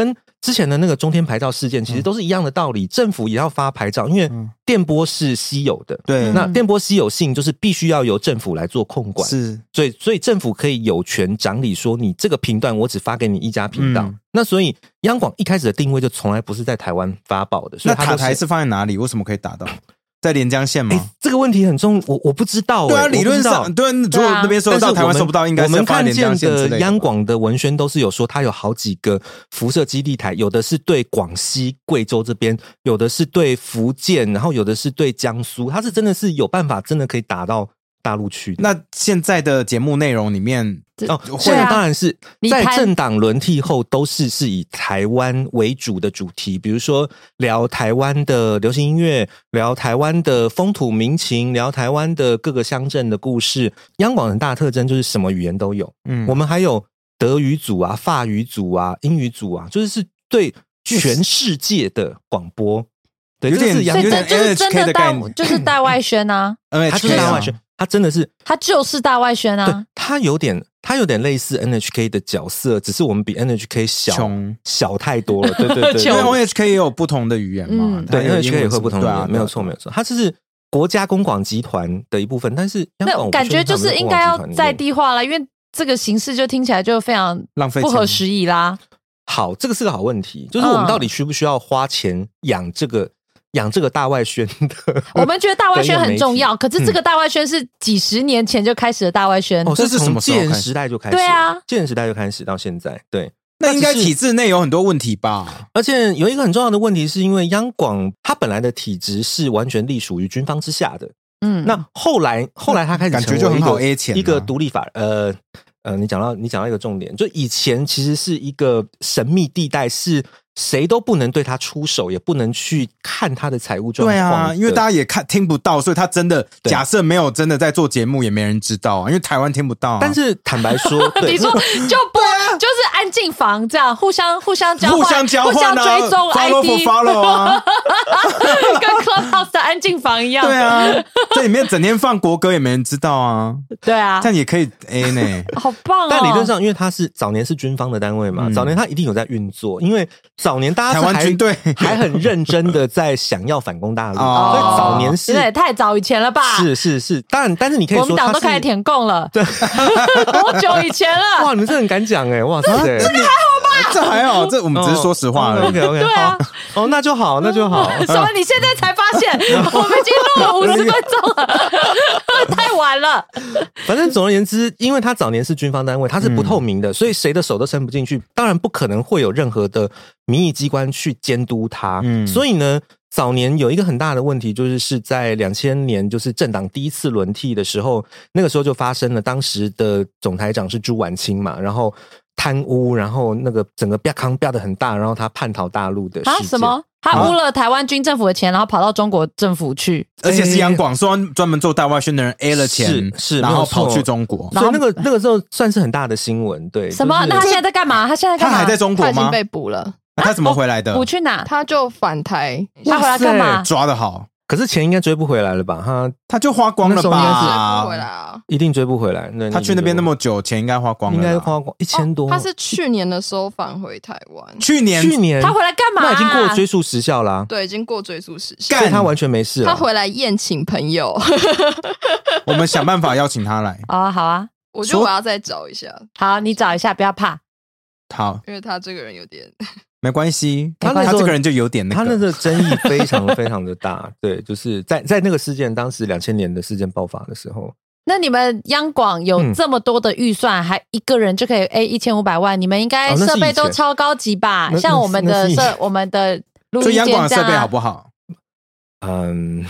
之前的那个中天牌照事件，其实都是一样的道理，嗯、政府也要发牌照，因为电波是稀有的， 对， 那电波稀有性就是必须要由政府来做控管， 是， 所以所以政府可以有权掌理说，你这个频段我只发给你一家频道。嗯、那所以央广一开始的定位就从来不是在台湾发报的，所以它、就是、 那塔台是放在哪里？为什么可以打到？在连江县吗？ 欸、这个问题很重，我我不知道、欸。 对啊，理论上对，如果那边收到，台湾收不到，应该是放在连江县之类的。 我们看见的央广的文宣都是有说，它有好几个辐射基地台，有的是对广西、贵州这边，有的是对福建，然后有的是对江苏，它是真的是有办法，真的可以打到大陆去的。 那现在的节目内容里面， 哦，现在当然是在政党轮替后，都是是以台湾为主的主题，比如说聊台湾的流行音乐，聊台湾的风土民情，聊台湾的各个乡镇的故事。央广很大的特征就是什么语言都有，嗯，我们还有德语组啊、法语组啊、英语组啊，就是是对全世界的广播。对， 有点有点 N H K 的概念， 就是大外宣啊， 它就是大外宣。它真的是， 它就是大外宣啊！ 它有点，它有点类似 N H K 的角色，只是我们比 N H K 小小太多了。对对对， 因为 N H K 也有不同的语言嘛，嗯、 对 N H K 也会不同的语言，没有错没有错。它就是国家公广集团的一部分，但是那感觉就是应该要在地化了，因为这个形式就听起来就非常浪费、 不合时宜啦。 好，这个是个好问题，就是我们到底需不需要花钱养这个？养这个大外宣的， 我们觉得大外宣很重要，可是这个大外宣是几十年前就开始的大外宣， 哦，这是什么戒严时代就开始， 对啊， 戒严时代就开始到现在，对， 那应该体制内有很多问题吧？ 而且有一个很重要的问题，是因为央广它本来的体制是完全隶属于军方之下的，嗯，那后来后来它开始感觉就很好 A 钱， 一个独立法，呃呃，你讲到你讲到一个重点，就以前其实是一个神秘地带，是谁都不能对他出手，也不能去看他的财务状况。 对啊，因为大家也看听不到，所以他真的假设没有真的在做节目，也没人知道啊。因为台湾听不到、啊。 但是坦白说， 你说就不、啊、就是安静房这样，互相互相交换， 互相交换、啊， 互相追踪 I D， follow for follow 啊， 跟 Clubhouse 的安静房一样。 对啊，这里面整天放国歌也没人知道啊。 对啊， 但也可以 A 呢， 好棒哦！ 但理论上，因为它是早年是军方的单位嘛，嗯、早年它一定有在运作，因为早年大家台湾军队还很认真的在想要反攻大陆，哦、所以早年是也太早以前了吧？ 是是是，当然，但是你可以说我们党都开始舔共了， 对， 多久以前了？ 哇，你们这很敢讲哎，哇塞， 这个还好吧？ 这还好，这我们只是说实话了。 OK OK， 对啊， 哦，那就好，那就好。 什么？你现在才发现？我们已经录了五十分钟了，太晚了。 反正总而言之，因为他早年是军方单位，他是不透明的，嗯、所以谁的手都伸不进去，当然不可能会有任何的民意机关去监督他。嗯，所以呢，早年有一个很大的问题，就是是在两千年，就是政党第一次轮替的时候，那个时候就发生了，当时的总台长是朱婉清嘛，然后贪污，然后那个整个啪康啪的很大，然后他叛逃大陆的事件。 啊？什么？他污了台湾军政府的钱，然后跑到中国政府去， 而且是央广说专门做大外宣的人 A 了钱， 是是， 然后跑去中国， 所以那个那个时候算是很大的新闻。对， 什么？就是、那他现在在干嘛？他现在干嘛？ 他还在中国吗？ 他已经被捕了。 啊、他怎么回来的？ 捕去哪？ 他就返台。 他回来干嘛？ 抓得好。 可是钱应该追不回来了吧？他他就花光了吧？ 追不回来啊！ 一定追不回来。 他去那边那么久，钱应该花光了， 应该花光一千多、 哦。他是去年的时候返回台湾。 去年， 去年他回来干嘛、啊？ 那已经过追溯时效啦、啊。 对，已经过追溯时效， 所以他完全没事了。 他回来宴请朋友， 我们想办法邀请他来。 好啊，好啊。 我觉得我要再找一下。 好，你找一下，不要怕。 好， 因为他这个人有点。 没关系，他他这个人就有点那个， 他那个争议非常非常的大，对，就是在在那个事件，当时两千年的事件爆发的时候， 那你们央广有这么多的预算，嗯、还一个人就可以 A 一千五百万，你们应该设备都超高级吧？哦、像我们的设，我们的录音间， 所以央广的设备好不好？ 嗯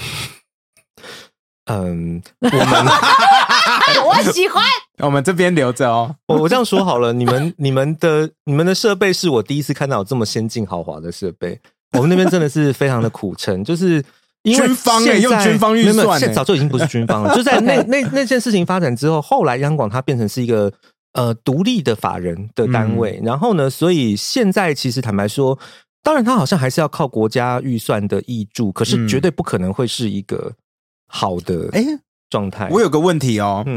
嗯，我们我喜欢。 我们这边留着哦。 我我这样说好了，你们你们的你们的设备是我第一次看到有这么先进豪华的设备。我们那边真的是非常的苦撑，就是因为军方哎、欸，用军方预算、欸， 现在早就已经不是军方了。就在那那那件事情发展之后，后来央广它变成是一个呃独立的法人的单位，嗯、然后呢，所以现在其实坦白说，当然它好像还是要靠国家预算的挹注，可是绝对不可能会是一个好的哎状态。 我有个问题哦，嗯。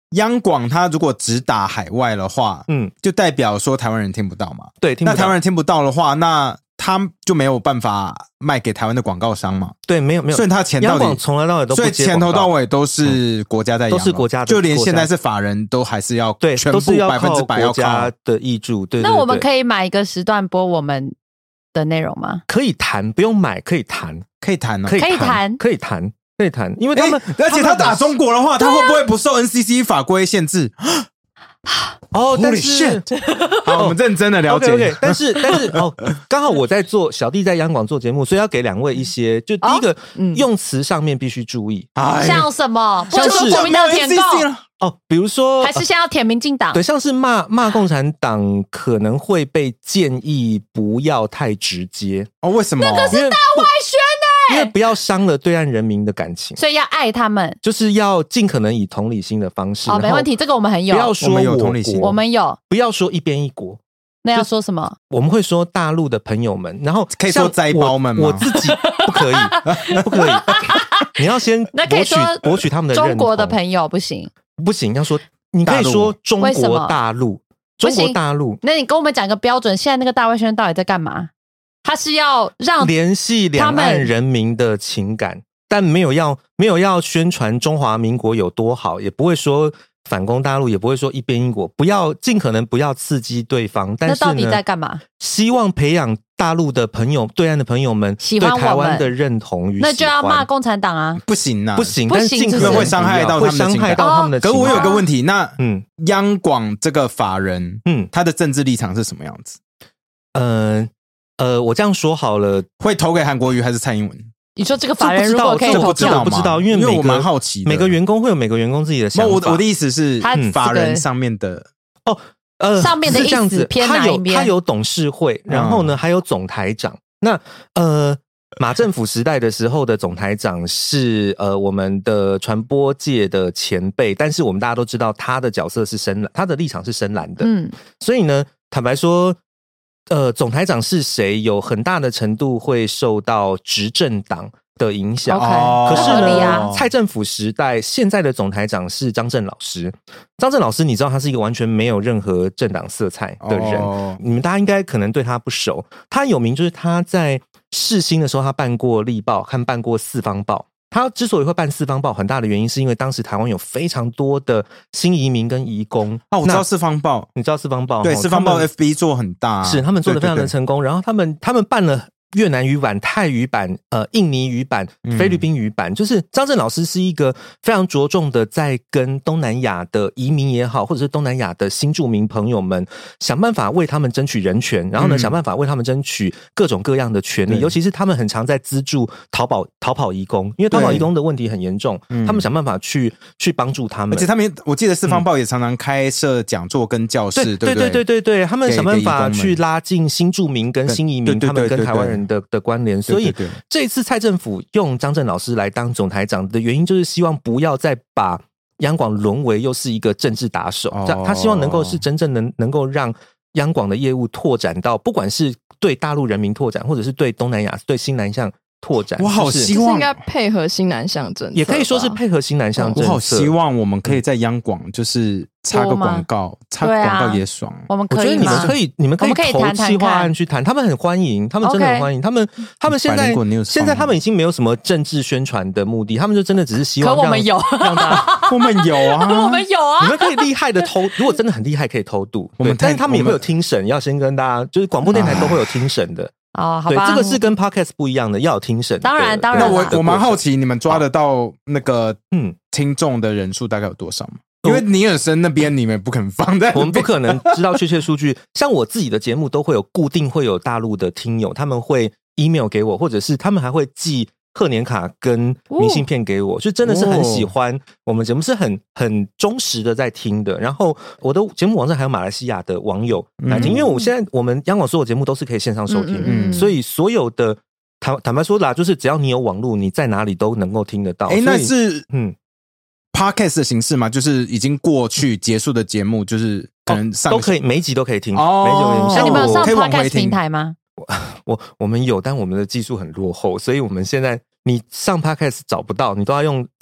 央广它如果只打海外的话，嗯，就代表说台湾人听不到嘛。 对，听不到。 那台湾人听不到的话，那他就没有办法卖给台湾的广告商嘛？ 对，没有没有。 所以他钱到底央广从来到尾都不接广告， 所以钱头到尾都是国家在养、嗯， 都是国家的， 就连现在是法人都还是要对， 全部百分之百要靠国家的挹注。对， 对， 对， 那我们可以买一个时段播我们的内容吗？ 可以谈，不用买，可以谈， 可以谈哦， 可以谈， 可以谈，可以谈，因为他们， 欸、而且他打中国的话，他会不会不受 N C C 法规限制？ 哦，但是好，我们认真的了解。 OK，, okay 但是但是哦，刚好我在做小弟在央广做节目，所以要给两位一些，就第一个、哦嗯、用词上面必须注意， 像什么？不能说国民党舔共哦，比如说还是先要舔民进党， 对，像是骂骂共产党，可能会被建议不要太直接哦。为什么？ 那个是大外宣呢、欸， 因为不要伤了对岸人民的感情， 所以要爱他们， 就是要尽可能以同理心的方式。 哦，没问题，这个我们很有， 不要说我们有同理心， 我们有， 不要说一边一国。 那要说什么？ 我们会说大陆的朋友们，然后可以说灾胞们吗？ 我自己不可以，不可以。你要先博取博取他们的认同。 中国的朋友不行， 不行，要说你可以说中国大陆，中国大陆。 那你跟我们讲个标准，现在那个大外宣到底在干嘛？他是要让联系两岸人民的情感，但没有要没有要宣传中华民国有多好，也不会说反攻大陆，也不会说一边一国，不要尽可能不要刺激对方。但是呢， 那到底在干嘛？ 希望培养大陆的朋友、对岸的朋友们对台湾的认同与喜欢。 那就要骂共产党啊！ 不行啊， 不行， 不行， 但是会伤害到他们的情感， 会伤害到他们的情感。 可我有个问题，那嗯，央广这个法人，嗯，他的政治立场是什么样子？ 嗯。呃，我这样说好了， 会投给韩国瑜还是蔡英文？ 你说这个法人如果可以投票， 我不知道，因为因为我蛮好奇的， 每个员工会有每个员工自己的想法。 我我的意思是，嗯、法人上面的哦，呃， 上面的意思偏哪一边？ 他有董事会，然后呢，还有总台长。嗯、那呃，马政府时代的时候的总台长是呃我们的传播界的前辈，但是我们大家都知道他的角色是深蓝，他的立场是深蓝的。嗯，所以呢，坦白说。呃，总台长是谁？有很大的程度会受到执政党的影响。 Okay, 可是呢， 啊、 蔡政府时代现在的总台长是张正老师。张正老师，你知道他是一个完全没有任何政党色彩的人。Oh. 你们大家应该可能对他不熟。他有名就是他在世新的时候，他办过立报，和办过四方报。他之所以会办四方报，很大的原因是因为当时台湾有非常多的新移民跟移工。 啊，我知道四方报， 你知道四方报？ 对，四方报 F B 做很大、啊， 是他们做的非常的成功。对对对，然后他们他们办了越南语版、泰语版、呃印尼语版、菲律宾语版，嗯、就是张正老师是一个非常着重的在跟东南亚的移民也好，或者是东南亚的新住民朋友们想办法为他们争取人权，然后呢、嗯、想办法为他们争取各种各样的权利，尤其是他们很常在资助逃跑逃跑移工，因为逃跑移工的问题很严重，他们想办法去去帮助他们。 而且他们，我记得四方报也常常开设讲座跟教室， 嗯、 对不对？ 对对对对，他们想办法去拉近新住民跟新移民他们跟台湾人的的关联。所以这一次蔡政府用张正老师来当总台长的原因，就是希望不要再把央广沦为又是一个政治打手，哦、他希望能够是真正能能够让央广的业务拓展到，不管是对大陆人民拓展，或者是对东南亚、对新南向拓展。 我好希望应该配合新南向政策， 也可以说是配合新南向政策。 我好希望我们可以在央广就是插个广告，插个广告也爽。 我们可以， 我觉得你们可以，你们可以投企划案去谈，他们很欢迎，他们真的很欢迎。他们他们现在现在他们已经没有什么政治宣传的目的，他们就真的只是希望让可我们有让大家我们有啊， 我们有啊， 你们可以厉害的偷，如果真的很厉害，可以偷渡。我们但是他们也会有听审，要先跟大家，就是广播电台都会有听审的。 哦，好吧， 对，这个是跟 podcast 不一样的，要有听审。 当然，当然。 那我我蛮好奇，你们抓得到那个嗯听众的人数大概有多少吗？因为尼尔森那边你们不可能放在， 我们不可能知道确切数据。像我自己的节目都会有固定会有大陆的听友，他们会 email 给我，或者是他们还会寄贺年卡跟明信片给我，哦、就真的是很喜欢我们节目，是很很忠实的在听的。然后我的节目网站还有马来西亚的网友来听，嗯、因为我现在我们央广所有节目都是可以线上收听，嗯嗯嗯所以所有的坦坦白说啦，就是只要你有网络，你在哪里都能够听得到。 哎，那是嗯 podcast 的形式吗？就是已经过去结束的节目，就是可能上、 哦、都可以，每一集都可以听。 哦， 每一集都可以听。 像你们有上 podcast 平台吗？ 我我们有，但我们的技术很落后，所以我们现在你上 podcast 找不到，你都要用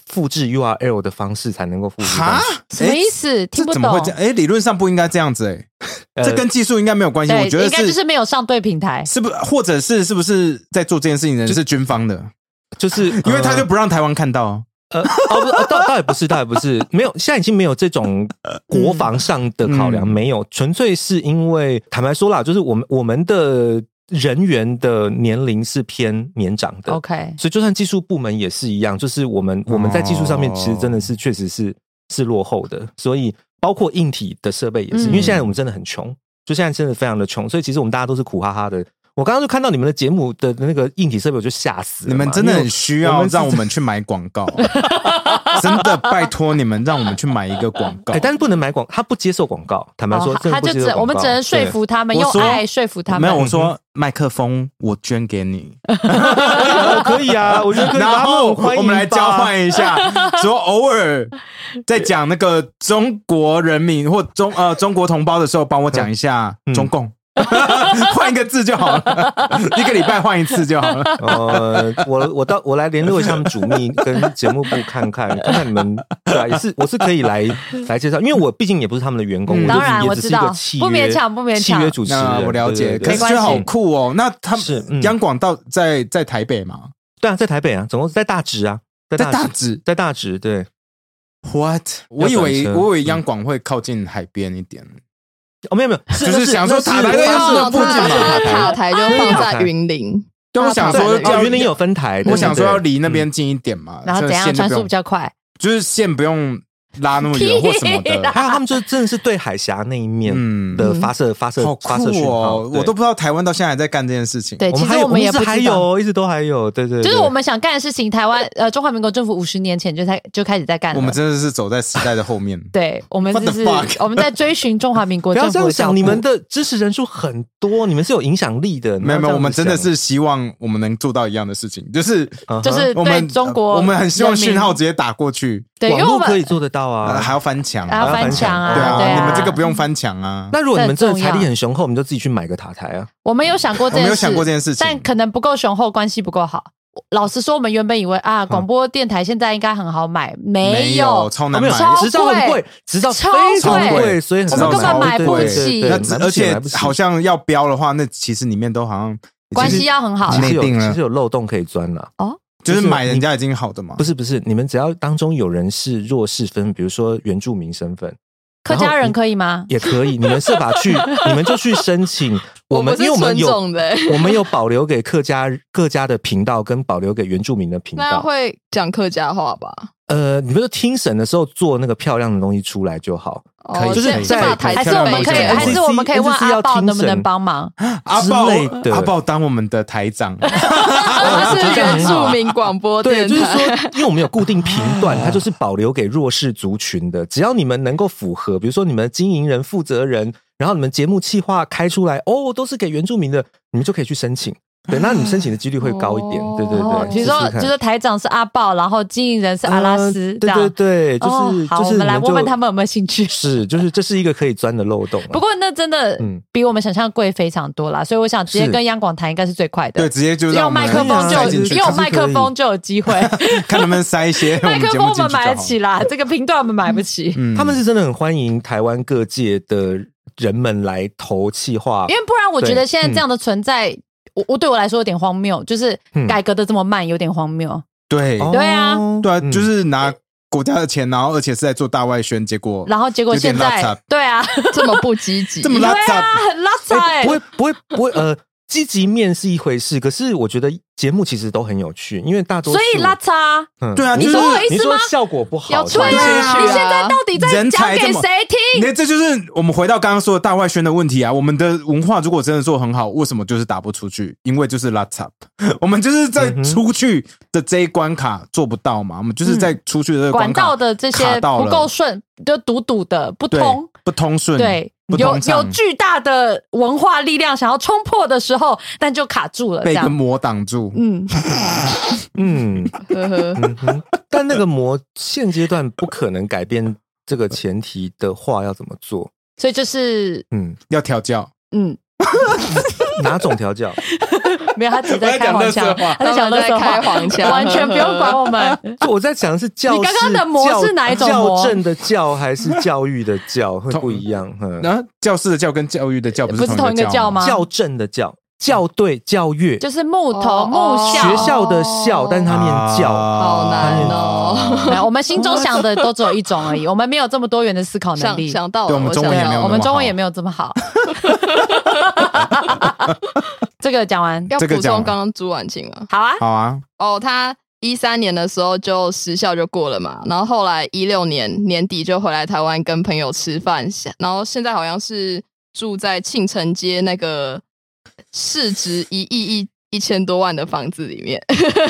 复制 U R L 的方式才能够复制。 哈， 什么意思？听不懂。 这怎么会这样？哎，理论上不应该这样子哎、呃，这跟技术应该没有关系。我觉得应该就是没有上对平台， 是不？或者是是不是在做这件事情的人是军方的？ 就是因为他就不让台湾看到。 呃，哦不，倒倒也不是，倒也不是，没有，现在已经没有这种国防上的考量，嗯、没有，纯粹是因为坦白说啦，就是我们我们的人员的年龄是偏年长的 ，OK， 所以就算技术部门也是一样，就是我们我们在技术上面其实真的是确实是是落后的，所以包括硬体的设备也是，嗯、因为现在我们真的很穷，就现在真的非常的穷，所以其实我们大家都是苦哈哈的。我刚刚就看到你们的节目的那个硬体设备，我就吓死了。 你们真的很需要让我们去买广告，真的拜托你们让我们去买一个广告。 欸、但是不能买广，他不接受广告。坦白说，哦、 他就只我们只能说服他们，用爱说服他们。 没有，我说麦克风我捐给你， 可以啊，我觉得可以。 然后我们来交换一下，说偶尔在讲那个中国人民或中呃中国同胞的时候，帮我讲一下中共。换一个字就好了，一个礼拜换一次就好了。 呃，我我到我来联络一下他们主秘跟节目部看看，看看你们对啊，也是我是可以来来介绍，因为我毕竟也不是他们的员工， 嗯、 我当然也只是一个契约， 不勉强不勉强， 契约主持人， 我了解。 对对对， 可是觉得好酷哦。那他们央广到在在台北吗？ 对啊，在台北啊，总共在大直啊， 在大直， 在大直，对。 What？ 我以为我以为央广会靠近海边一点。 哦，没有没有， 就是想说塔台的样子附近嘛， 塔台就放在云林。 对，我想说云林有分台， 我想说要离那边近一点嘛， 然后怎样传输比较快， 就是线不用拉那么远或什么的。 还有他们就真的是对海峡那一面的发射发射发射讯号， 我都不知道台湾到现在还在干这件事情。 对，其实我们也不知道， 还有一直都还有，对对， 就是我们想干的事情，台湾呃中华民国政府五十年前就才就开始在干了。 我们真的是走在时代的后面。 对，我们就是我们在追寻中华民国政府。 不要这样想，你们的支持人数很多，你们是有影响力的。 没有没有，我们真的是希望我们能做到一样的事情，就是就是对中国， 我们很希望讯号直接打过去。 对， 网络可以做得到啊， 还要翻墙， 还要翻墙啊， 对啊，你们这个不用翻墙啊。 那如果你们真的财力很雄厚，你们就自己去买个塔台啊。 我们有想过这件事， 我没有想过这件事情， 但可能不够雄厚，关系不够好。老实说，我们原本以为啊，广播电台现在应该很好买，没有， 超难买， 执照很贵，执照非常贵，所以我们根本买不起。 而且好像要标的话，那其实里面都好像关系要很好， 内定了，其实有漏洞可以钻了哦。 就是买人家已经好的嘛？ 不是不是，你们只要当中有人是弱势分，比如说原住民身份， 客家人可以吗？ 也可以，你们设法去，你们就去申请。我们因为我们有我们有保留给客家各家的频道，跟保留给原住民的频道。 那会讲客家话吧？ 呃，你们就听审的时候做那个漂亮的东西出来就好。 可以，就是在还是我们可以，还是我们可以问阿豹能不能帮忙？ 阿豹，阿豹当我们的台长， 我们是原住民广播电台。 对，就是说，因为我们有固定频段，它就是保留给弱势族群的。只要你们能够符合，比如说你们经营人、负责人，然后你们节目企划开出来，哦，都是给原住民的，你们就可以去申请。对，那你申请的几率会高一点，对对对。 比如说，就是台长是阿豹，然后经营人是阿拉斯， 对对对，就是好，我们来问问他们有没有兴趣。 是，就是这是一个可以钻的漏洞。 不过那真的比我们想象贵非常多啦，所以我想直接跟央广谈应该是最快的。 对，直接就用麦克风就有麦克风就有机会， 看能不能塞一些麦克风我们买得起啦，这个频段我们买不起。 他们是真的很欢迎台湾各界的人们来投企划， 因为不然我觉得现在这样的存在。我我对我来说有点荒谬，就是改革的这么慢，有点荒谬。 对对啊， 对啊，就是拿国家的钱，然后而且是在做大外宣，结果然后结果现在对啊， 这么不积极， 这么拉杂， 很拉杂哎， 不会不会不会呃，积极面是一回事，可是我觉得节目其实都很有趣，因为大多数所以拉杂， 嗯，对啊， 你懂我意思吗？ 你说效果不好， 要对啊，你现在到底在讲给谁听？ 你这就是我们回到刚刚说的大外宣的问题啊！我们的文化如果真的做很好，为什么就是打不出去？因为就是 laptop， 我们就是在出去的这一关卡做不到嘛，我们就是在出去的这个关卡管道的这些不够顺，就堵堵的不通， 不通顺， 对。有有巨大的文化力量想要冲破的时候，但就卡住了， 被一个膜挡住。 嗯嗯，嗯哼，但那个膜现阶段不可能改变这个前提的话，要怎么做？ 所以就是嗯，要调教。 嗯， 哪种调教？ 没有，他只在开黄腔，他在讲在开黄腔， 完全不用管我们。 就我在讲的是教室， 你刚刚的模是哪一种模？ 校正的教还是教育的教会不一样？ 然后教室的教跟教育的教不是同一个教吗？ 校正的教。校对教乐就是木头、哦、木校学校的校，但是他念教， 好难哦。 我们心中想的都只有一种而已，我们没有这么多元的思考能力。 想, 想到了， 对我们中文也没有， 我们中文也没有这么好。这个讲完， 要补充刚刚朱婉晴吗？ 好啊， 好啊。 哦，他一三年的时候就失效就过了嘛，然后后来一六年年底就回来台湾跟朋友吃饭，然后现在好像是住在庆城街那个。市值一亿一一千多万的房子里面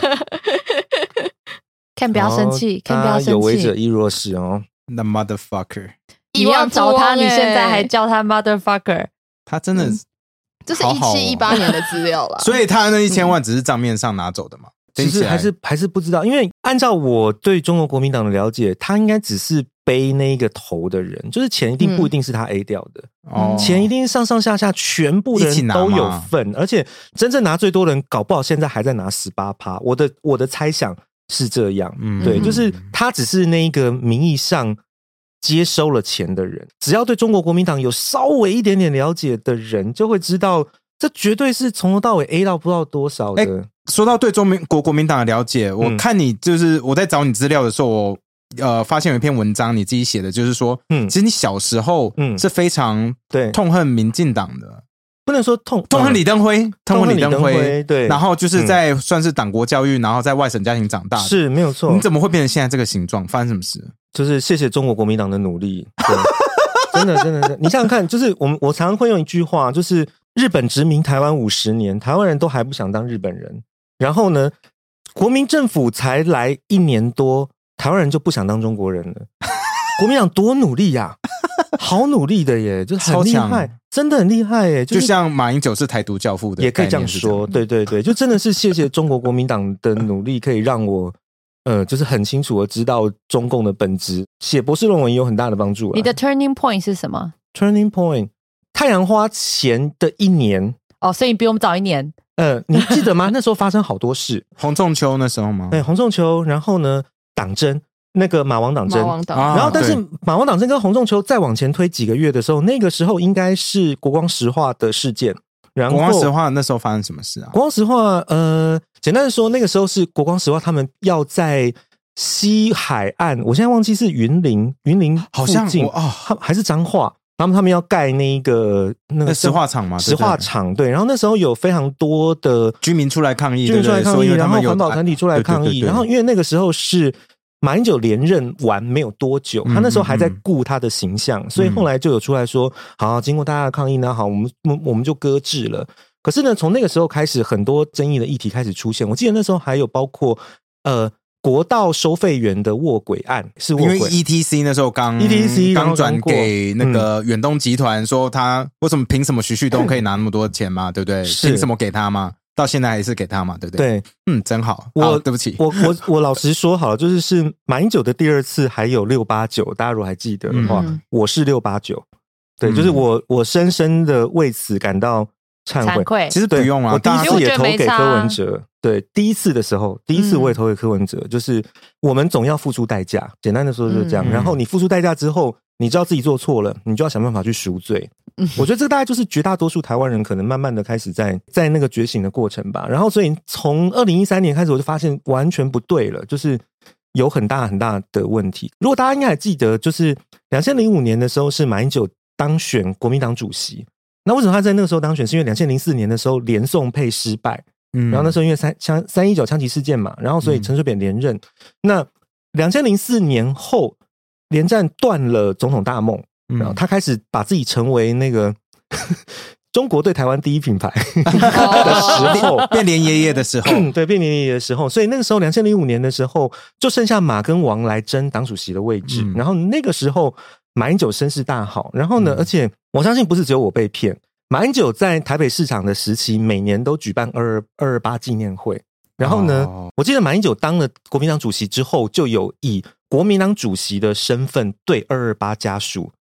，Ken 不要生气 ，Ken 不要生气， 有为者亦若是哦 ，The motherfucker， 你要找他，你现在还叫他 motherfucker， 他真的，嗯、 这是一七一八年的资料了， 所以他那一千万只是账面上拿走的嘛？ 其实还是还是不知道，因为按照我对中国国民党的了解，他应该只是背那个头的人，就是钱一定不一定是他 A 掉的，嗯、钱一定上上下下全部的人都有份，而且真正拿最多的人，搞不好现在还在拿 百分之十八。我的我的猜想是这样，嗯、对，就是他只是那个名义上接收了钱的人，只要对中国国民党有稍微一点点了解的人，就会知道这绝对是从头到尾 A 到不知道多少的。欸说到对中国国民党的了解，我看你就是我在找你资料的时候，我呃发现有一篇文章你自己写的，就是说，嗯，其实你小时候是非常对痛恨民进党的， 不能说痛痛恨李登辉，痛恨李登辉， 对， 然后就是在算是党国教育，然后在外省家庭长大的， 是没有错。 你怎么会变成现在这个形状？发生什么事？ 就是谢谢中国国民党的努力，对真的真的真的，你想想看，就是我们我常常会用一句话，就是日本殖民台湾五十年，台湾人都还不想当日本人。然后呢，国民政府才来一年多，台湾人就不想当中国人了。国民党多努力呀、啊，好努力的耶，就是很厉害，真的很厉害耶。就是、 就像马英九是台独教父的， 也可以这样说。对对对，就真的是谢谢中国国民党的努力，可以让我呃，就是很清楚的知道中共的本质。写博士论文也有很大的帮助。 你的 turning point 是什么 ？turning point， 太阳花前的一年哦，所以你比我们早一年。 呃，你记得吗？那时候发生好多事， 洪仲丘那时候吗？ 对，洪仲丘，然后呢，党争，那个马王党争， 马王党， 然后但是马王党争跟洪仲丘再往前推几个月的时候，那个时候应该是国光石化的事件。然后国光石化那时候发生什么事啊？ 国光石化，呃，简单的说，那个时候是国光石化他们要在西海岸，我现在忘记是云林，云林附近哦， 还是彰化。他们他们要盖那个那个石化厂嘛， 石化厂对，然后那时候有非常多的居民出来抗议， 居民出来抗议，然后环保团体出来抗议， 对对对对， 然后因为那个时候是马英九连任完没有多久，他那时候还在顾他的形象，嗯、所以后来就有出来说，好，经过大家的抗议呢，好，我们我们就搁置了。可是呢，从那个时候开始，很多争议的议题开始出现。我记得那时候还有包括呃。国道收费员的卧轨案是卧轨， 因为 E T C 那时候刚 E T C 刚转给那个远东集团，说他为什么凭什么徐旭东可以拿那么多钱嘛，对不对？凭什么给他嘛？到现在还是给他嘛，对不对？ 对， 嗯，真好。 我好对不起， 我我我老实说好了，就是是马英九的第二次还有六八九，大家如果还记得的话，嗯、我是六八九，对，就是我我深深的为此感到忏悔。 愧其实不用啊， 我第一次也投给柯文哲。对，第一次的时候，第一次我也投给柯文哲，嗯、就是我们总要付出代价。简单的说就是这样。嗯、然后你付出代价之后，你知道自己做错了，你就要想办法去赎罪。嗯、我觉得这大概就是绝大多数台湾人可能慢慢的开始在在那个觉醒的过程吧。然后，所以从二零一三年开始，我就发现完全不对了，就是有很大很大的问题。如果大家应该还记得，就是二零零五年的时候是马英九当选国民党主席。那为什么他在那个时候当选？是因为二零零四年的时候连宋配失败。嗯、然后那时候因为三枪三一九枪击事件嘛，然后所以陈水扁连任。嗯、那二零零四年后，连战断了总统大梦，嗯、然后他开始把自己成为那个中国对台湾第一品牌的时候， 变连爷爷的时候， 对，变连爷爷的时候，所以那个时候二零零五年的时候，就剩下马跟王来争党主席的位置。嗯、然后那个时候马英九声势大好，然后呢，嗯、而且我相信不是只有我被骗。马英九在台北市场的时期，每年都举办二二八纪念会。然后呢，哦、我记得马英九当了国民党主席之后，就有以国民党主席的身份对二二八家属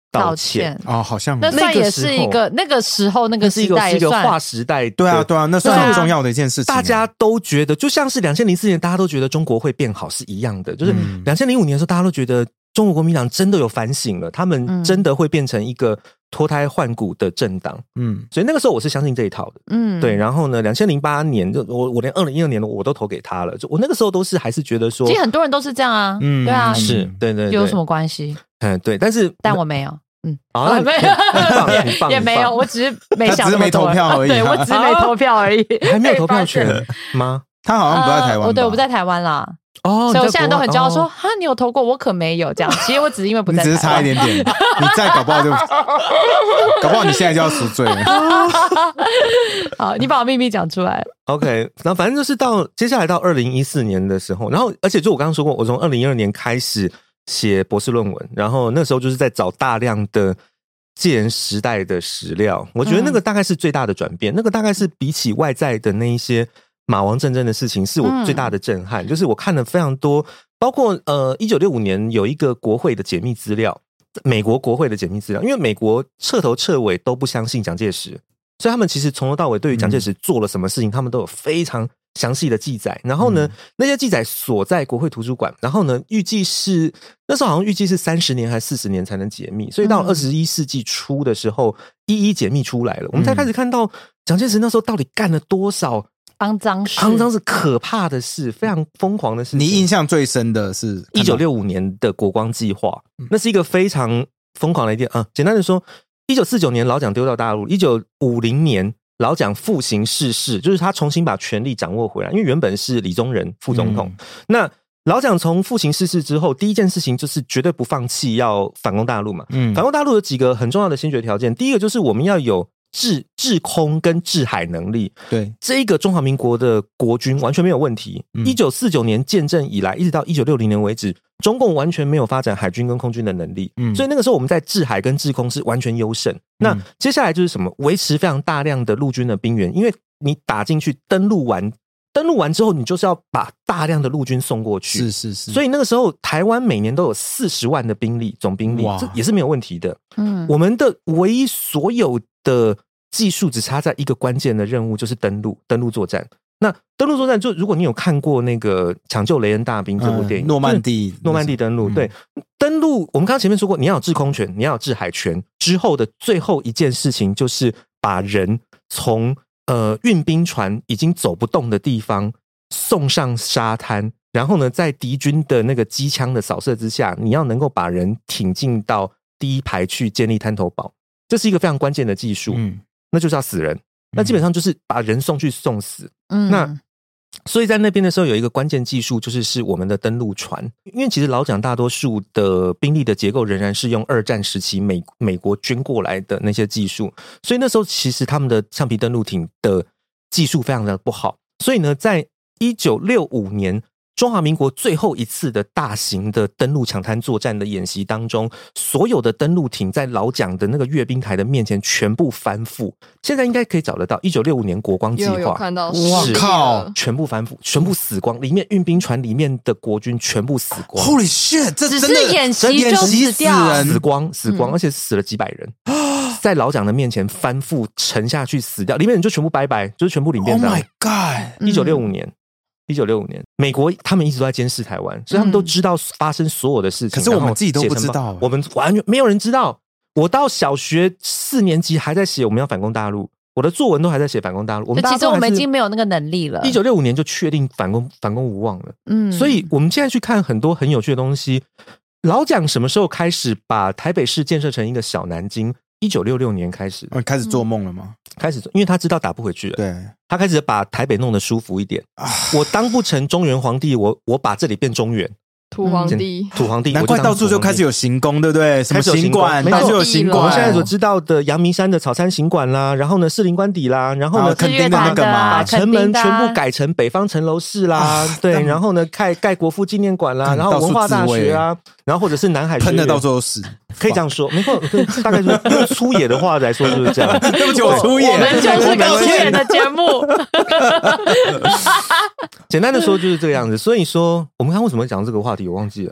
道歉哦，好像那算也是一个那个时候那个时代也算是一个划时代。 对啊，对啊，那算很重要的一件事情。 大家都觉得，就像是两千零四年大家都觉得中国会变好是一样的，就是两千零五年的时候，大家都觉得中国国民党真的有反省了，他们真的会变成一个脱胎换骨的政党。嗯，所以那个时候我是相信这一套的。嗯，对。然后呢，两千零八年就我我连二零一二年的我都投给他了，就我那个时候都是还是觉得说， 其实很多人都是这样啊。嗯，对啊， 是，对对对， 有什么关系？ 嗯，对，但是但我没有。嗯， 啊， 没有，也也没有，我只是没想， 只是没投票而已。 对，我只是没投票而已， 还没有投票权吗？ 他好像不在台湾。 哦，对，我不在台湾啦。哦，所以我现在都很骄傲说，哈，你有投过，我可没有这样。其实我只是因为不在台湾， 你只是差一点点，你再搞不好就，搞不好你现在就要赎罪了。 好，你把我秘密讲出来。 OK， 然后反正就是到接下来到二零一四年的时候，然后而且就我刚刚说过，我从二零一二年开始写博士论文，然后那时候就是在找大量的戒严时代的史料，我觉得那个大概是最大的转变，嗯、那个大概是比起外在的那一些马王战争的事情，是我最大的震撼。嗯、就是我看了非常多，包括呃一九六五年有一个国会的解密资料，美国国会的解密资料，因为美国彻头彻尾都不相信蒋介石，所以他们其实从头到尾对于蒋介石做了什么事情，嗯、他们都有非常详细的记载，然后呢，嗯、那些记载锁在国会图书馆，然后呢，预计是那时候好像预计是三十年还是四十年才能解密，所以到二十一世纪初的时候，嗯、一一解密出来了，我们才开始看到蒋介石那时候到底干了多少肮脏事， 肮脏是可怕的事，非常疯狂的事情。 你印象最深的是一九六五年的国光计划，嗯、那是一个非常疯狂的一件啊。简单的说，一九四九年老蒋丢到大陆，一九五零年。老蒋复行世事，就是他重新把权力掌握回来，因为原本是李宗仁副总统。嗯、那老蒋从复行世事之后，第一件事情就是绝对不放弃要反攻大陆嘛。嗯，反攻大陆有几个很重要的先决条件，第一个就是我们要有制制空跟制海能力。 对， 这一个中华民国的国军完全没有问题。一九四九年建政以来，一直到一九六零年为止，中共完全没有发展海军跟空军的能力。嗯，所以那个时候我们在制海跟制空是完全优胜。那接下来就是什么？维持非常大量的陆军的兵员，因为你打进去登陆完，登陆完之后，你就是要把大量的陆军送过去。 是是是。 所以那个时候，台湾每年都有四十万的兵力，总兵力，这也是没有问题的。嗯，我们的唯一所有的技术只差在一个关键的任务，就是登陆，登陆作战。那登陆作战，就如果你有看过那个《抢救雷恩大兵》这部电影， 嗯、诺曼底诺曼底登陆，嗯、对登陆，我们刚刚前面说过，你要有制空权，你要有制海权，之后的最后一件事情就是把人从呃运兵船已经走不动的地方送上沙滩，然后呢，在敌军的那个机枪的扫射之下，你要能够把人挺进到第一排去建立滩头堡，这是一个非常关键的技术，嗯，那就是要死人。那基本上就是把人送去送死。嗯，那所以在那边的时候有一个关键技术，就是是我们的登陆船。因为其实老蒋大多数的兵力的结构仍然是用二战时期美美国捐过来的那些技术，所以那时候其实他们的橡皮登陆艇的技术非常的不好。所以呢，在一九六五年中华民国最后一次的大型的登陆抢滩作战的演习当中，所有的登陆艇在老蒋的那个阅兵台的面前全部翻覆。现在应该可以找得到一九六五年国光计划， 有有看到， 哇靠， 全部翻覆，全部死光，里面运兵船里面的国军全部死光。 Holy shit， 这只是演习就死掉， 死光死光，嗯、而且死了几百人，在老蒋的面前翻覆沉下去死掉，里面人就全部拜拜，就是全部领便当。 Oh my god， 一九六五年。一九六五年，美国他们一直都在监视台湾，所以他们都知道发生所有的事情。 可是我们自己都不知道， 我们完全没有人知道。我到小学四年级还在写我们要反攻大陆，我的作文都还在写反攻大陆。我们其实我们已经没有那个能力了。 一九六五年就确定反攻反攻无望了。嗯，所以我们现在去看很多很有趣的东西。老蒋什么时候开始把台北市建设成一个小南京？一九六六年开始， 哦、开始做梦了吗？ 开始做，因为他知道打不回去了。 对， 他开始把台北弄得舒服一点。啊、我当不成中原皇帝，我我把这里变中原。 土皇帝， 土皇帝， 难怪到处就开始有行宫，对不对？什么行馆，到处有行馆。 我们现在所知道的阳明山的草山行馆啦，然后呢士林官邸啦，然后呢垦丁的那个嘛， 把城门全部改成北方城楼市啦，啊、对，然后呢盖盖国父纪念馆啦，然后文化大学啊，然后或者是南海喷的到处都是， 可以这样说，没错，大概就是用粗野的话来说就是这样。 对不起，我粗野， 我们就是个粗野的节目。 简单的说就是这个样子，所以说我们刚刚为什么讲这个话题，我忘记了。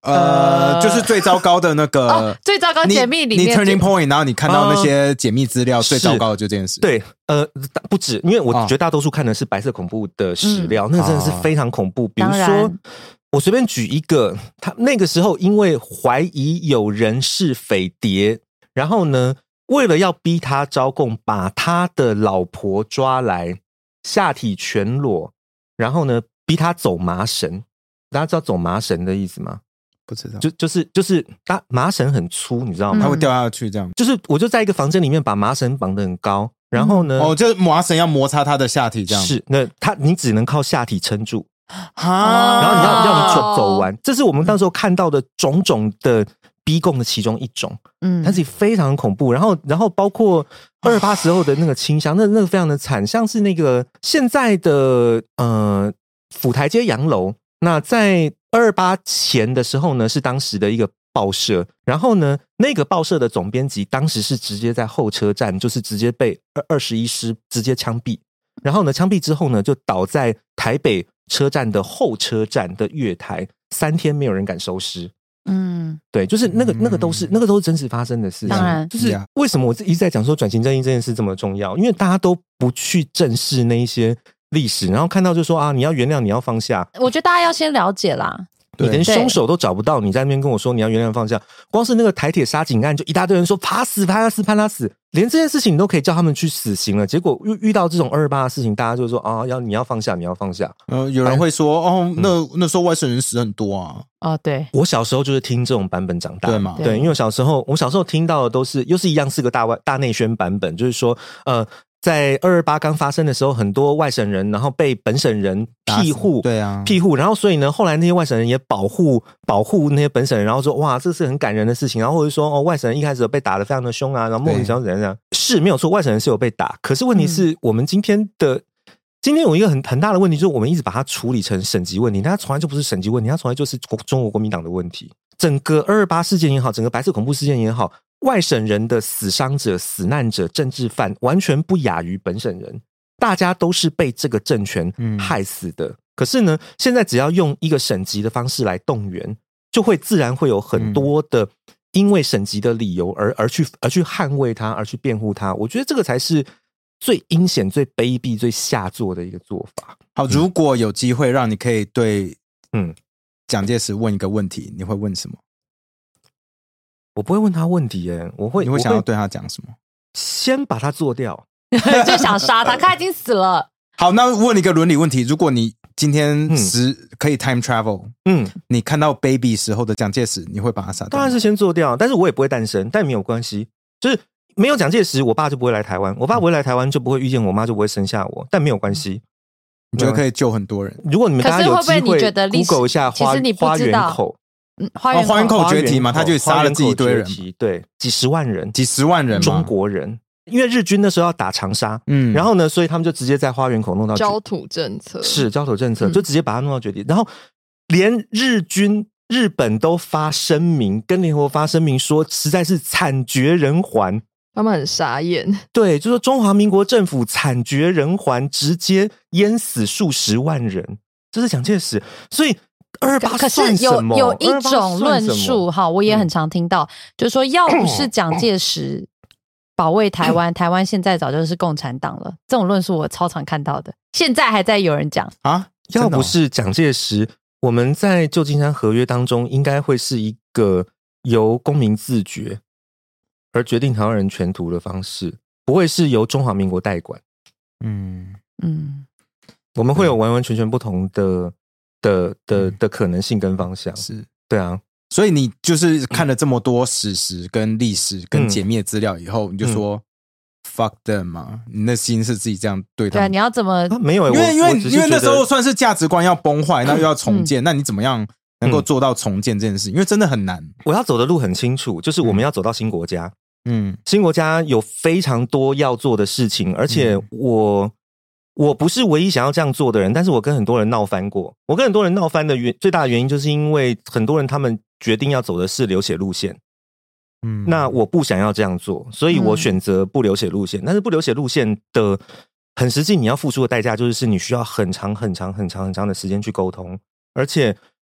呃，就是最糟糕的那个、 哦、最糟糕解密里面， 你, 你 turning point， 然后你看到那些解密资料，呃、最糟糕的就这件事。 对，呃，不止，因为我绝大多数看的是白色恐怖的史料，哦、那真的是非常恐怖。嗯、比如说，我随便举一个，他那个时候因为怀疑有人是匪谍，然后呢，为了要逼他招供，把他的老婆抓来，下体全裸，然后呢，逼他走麻绳。大家知道走麻绳的意思吗？ 不知道， 就就是就是它麻绳很粗，你知道吗？ 它会掉下去，这样。 就是我就在一个房间里面把麻绳绑得很高，然后呢， 哦，就是麻绳要摩擦他的下体，这样是。那他你只能靠下体撑住， 啊， 然后你要要你走走完，这是我们当时候看到的种种的逼供的其中一种，嗯，但是非常恐怖。然后然后包括二二八时候的那个清乡，那那个非常的惨，像是那个现在的呃府台街洋楼。那在二二八前的时候呢，是当时的一个报社，然后呢，那个报社的总编辑当时是直接在候车站，就是直接被二十一师直接枪毙，然后呢，枪毙之后呢，就倒在台北车站的候车站的月台，三天没有人敢收尸。嗯，对，就是那个那个都是那个都是真实发生的事情。 当然， 就是为什么我一直在讲说转型正义这件事这么重要，因为大家都不去正视那一些历史，然后看到就说啊，你要原谅，你要放下。 我觉得大家要先了解啦。 你连凶手都找不到，你在那边跟我说你要原谅放下，光是那个台铁杀警案，就一大堆人说判死判他死判他死，连这件事情你都可以叫他们去死刑了。结果遇到这种二二八的事情，大家就说啊，要你要放下，你要放下。 呃，有人会说哦，那那时候外省人死很多啊。 哦，对， 我小时候就是听这种版本长大， 对嘛？ 对，因为小时候我小时候听到的都是又是一样是个大外大内宣版本，就是说呃。在二二八刚发生的时候，很多外省人然后被本省人庇护， 对啊， 庇护，然后所以呢，后来那些外省人也保护保护那些本省人，然后说哇，这是很感人的事情，然后或者说哦，外省人一开始被打得非常的凶啊，然后莫名其妙怎样怎样，是没有错，外省人是有被打，可是问题是、嗯、我们今天的今天有一个很很大的问题，就是我们一直把它处理成省级问题，但它从来就不是省级问题，它从来就是中国国民党的问题。整个二二八事件也好，整个白色恐怖事件也好，外省人的死伤者、死难者、政治犯完全不亚于本省人，大家都是被这个政权害死的、嗯、可是呢，现在只要用一个省级的方式来动员，就会自然会有很多的因为省级的理由而而去而去捍卫它，而去辩护它。我觉得这个才是最阴险、最卑鄙、最下作的一个做法。 好，如果有机会让你可以对嗯蒋介石问一个问题，你会问什么？ 我不会问他问题耶，我会你会想要对他讲什么？ 先把他做掉， 就想杀他，他已经死了。 好，那问一个伦理问题：如果你今天时、嗯、可以 time travel， 嗯，你看到 baby 时候的蒋介石，你会把他杀掉？ 当然是先做掉，但是我也不会诞生，但没有关系，就是没有蒋介石，我爸就不会来台湾，我爸不会来台湾，就不会遇见我妈，就不会生下我，但没有关系。 你觉得可以救很多人？ 如果你们大家有机会 Google 一下花其实你不花园口。 嗯，花园口、 哦、花园口崛起嘛，他就杀了自己一堆人， 对，几十万人， 几十万人， 中国人，因为日军那时候要打长沙，嗯，然后呢，所以他们就直接在花园口弄到焦土政策， 是焦土政策，嗯、就直接把它弄到绝地，然后连日军日本都发声明，跟联合国发声明说，实在是惨绝人寰， 他们很傻眼， 对，就说中华民国政府惨绝人寰，直接淹死数十万人，这是蒋介石，所以。二二八可是有有一种论述哈，我也很常听到，嗯、就是说要不是蒋介石保卫台湾，台湾现在早就是共产党了。这种论述我超常看到的，现在还在有人讲啊，要不是蒋介石，我们在旧金山合约当中应该会是一个由公民自觉而决定台湾人全图的方式，不会是由中华民国代管。嗯嗯，我们会有完完全全不同的。的的的可能性跟方向是对啊， 所以你就是看了这么多史实跟历史跟解密的资料以后，嗯、你就说、嗯、fuck them 嘛？你的心是自己这样对他们？ 对啊，你要怎么？ 啊、没有、欸， 因为因为因为那时候算是价值观要崩坏，那又要重建，嗯、那你怎么样能够做到重建这件事？因为真的很难。 我要走的路很清楚，就是我们要走到新国家。嗯，新国家有非常多要做的事情，而且我。嗯我不是唯一想要这样做的人，但是我跟很多人闹翻过。我跟很多人闹翻的原最大的原因，就是因为很多人他们决定要走的是流血路线，嗯，那我不想要这样做，所以我选择不流血路线。嗯、但是不流血路线的很实际，你要付出的代价就是你需要很长很长很长很长的时间去沟通，而且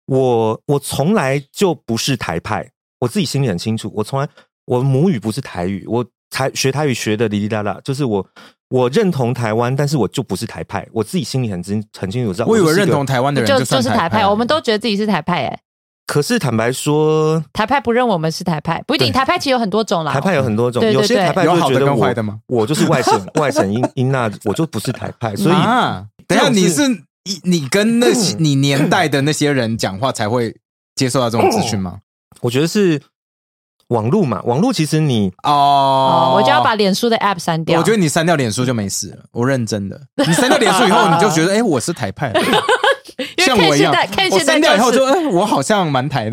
我我从来就不是台派，我自己心里很清楚，我从来我母语不是台语，我台学台语学的哩哩啦啦，就是我我认同台湾，但是我就不是台派，我自己心里很清很清楚知道。 我以为认同台湾的人就就是台派，我们都觉得自己是台派哎、欸。 可是坦白说， 台派不认我们是台派，不一定。台派其实有很多种啦， 台派有很多种， 对对对， 有些台派就觉得我有好的跟坏的吗？ 我就是外省外省音音那，我就不是台派，所以、 啊、等一下你是你跟那些你年代的那些人讲话才会接受到这种资讯吗？ 我觉得是网路嘛，网路其实你哦, 哦，我就要把脸书的 app 删掉。 我觉得你删掉脸书就没事了，我认真的。你删掉脸书以后，你就觉得哎、欸，我是台派。像我一样，我删掉以后就，哎，我好像蛮台的。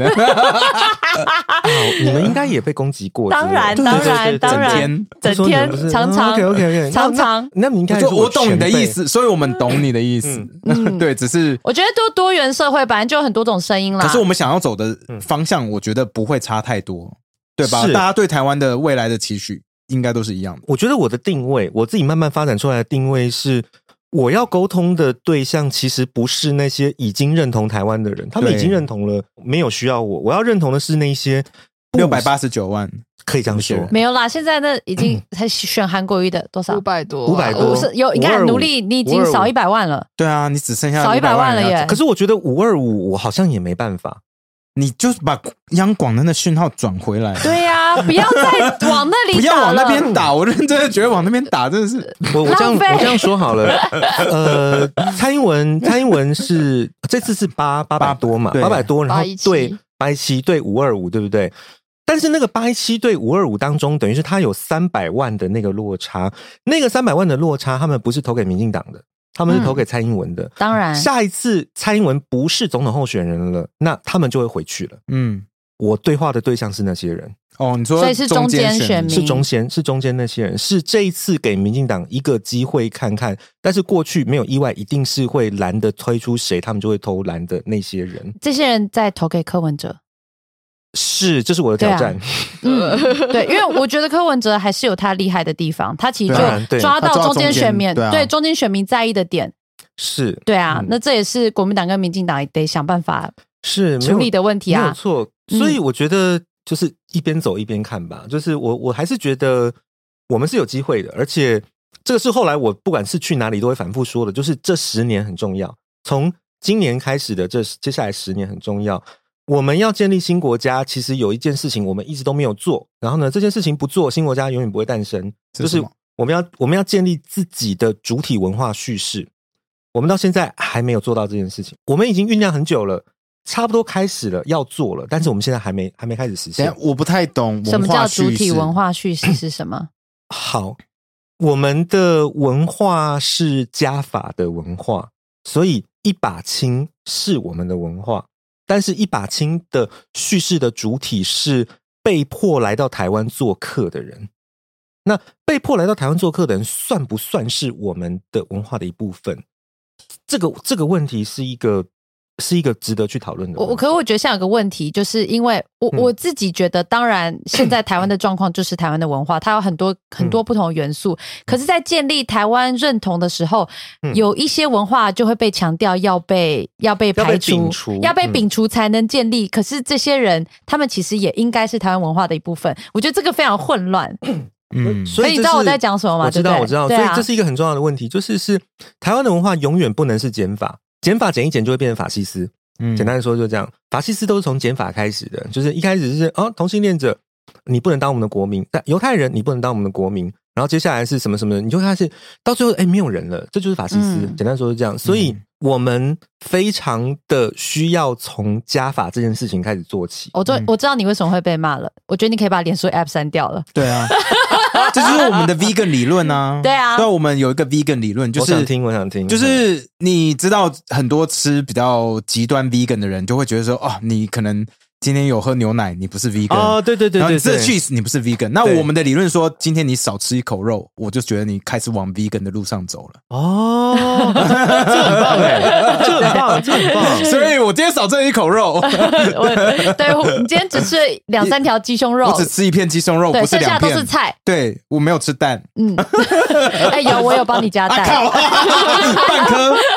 你们应该也被攻击过， 当然，当然，当然，整天常常 ，OK OK OK， 常常。 那你应该我懂你的意思，所以我们懂你的意思。对，只是我觉得多多元社会本来就有很多种声音啦。 可是我们想要走的方向，我觉得不会差太多，对吧？大家对台湾的未来的期许应该都是一样的。 我觉得我的定位，我自己慢慢发展出来的定位是。我要沟通的对象其实不是那些已经认同台湾的人，他们已经认同了，没有需要我。我要认同的是那些六百八十九万， 可以这样说。 没有啦，现在那已经才选韩国瑜的多少？ 五百多， 五百多， 是有你看努力，你已经少一百万了。 对啊，你只剩下少一百万了耶。 可是我觉得五二五，我好像也没办法。 你就是把央广的那讯号转回来。 对呀、啊，不要再往那里打了， 不要往那边打。我认真的觉得往那边打真的是， 我我这样我这样说好了。呃，蔡英文蔡英文是这次是八八百多嘛，八百多，然后对八一七对五二五，对不对？但是那个八一七对五二五当中，等于是他有三百万的那个落差，那个三百万的落差，他们不是投给民进党的。他们是投给蔡英文的、嗯、 当然下一次蔡英文不是总统候选人了，那他们就会回去了。嗯，我对话的对象是那些人。 哦，你说所以是中间选民， 是中间是中间那些人，是这一次给民进党一个机会看看，但是过去没有意外一定是会蓝的推出谁他们就会投蓝的那些人， 这些人在投给柯文哲。 是，这是我的挑战。 啊、嗯，对，因为我觉得柯文哲还是有他厉害的地方，他其实就抓到中间选民，对中间、啊、选民在意的点。 是， 对啊、嗯，那这也是国民党跟民进党得想办法是处理的问题啊， 没有错。所以我觉得就是一边走一边看吧，嗯、就是我我还是觉得我们是有机会的，而且这个是后来我不管是去哪里都会反复说的，就是这十年很重要，从今年开始的这接下来十年很重要。我们要建立新国家，其实有一件事情我们一直都没有做，然后呢，这件事情不做，新国家永远不会诞生。就是我们要我们要建立自己的主体文化叙事，我们到现在还没有做到这件事情。我们已经酝酿很久了，差不多开始了要做了，但是我们现在还没还没开始实现。 我不太懂什么叫主体文化叙事是什么？ 好，我们的文化是家法的文化，所以一把青是我们的文化。但是一把青的叙事的主体是被迫来到台湾做客的人，那被迫来到台湾做客的人算不算是我们的文化的一部分？这个这个问题是一个是一个值得去讨论的问题。 我可是我觉得像有个问题，就是因为我、嗯、我自己觉得，当然现在台湾的状况就是台湾的文化，它有很多很多不同的元素、嗯。可是，在建立台湾认同的时候、嗯，有一些文化就会被强调要被要被排除，要被摒除才能建立、嗯。可是这些人，他们其实也应该是台湾文化的一部分。我觉得这个非常混乱。嗯，所以你知道我在讲什么吗？ 我知道， 对对我知道。所以这是一个很重要的问题，就是是台湾的文化永远不能是减法。减法减一减就会变成法西斯，嗯，简单的说就是这样。法西斯都是从减法开始的，就是一开始是哦，同性恋者你不能当我们的国民，但犹太人你不能当我们的国民，然后接下来是什么什么，你就开始到最后哎没有人了，这就是法西斯。嗯、简单说是这样，所以我们非常的需要从加法这件事情开始做起。 我知我知道你为什么会被骂了，我觉得你可以把脸书 app 删掉了。 对啊。这就是我们的 vegan 理论啊。 对啊， 对，我们有一个 vegan 理论，就是我想听，我想听， 就是你知道很多吃比较极端 vegan 的人，就会觉得说，哦，你可能今天有喝牛奶，你不是 vegan 哦，对对对对， 然后你吃 cheese 你不是 vegan。那我们的理论说，今天你少吃一口肉，我就觉得你开始往 vegan 的路上走了。 哦，这很棒哎，这很棒，这很棒。 所以我今天少吃一口肉， 我对，你今天只吃两三条鸡胸肉， 我只吃一片鸡胸肉， 对， 不是两片， 剩下都是菜。 对，我没有吃蛋。 嗯，哎、欸，有我有帮你加蛋， 啊、半颗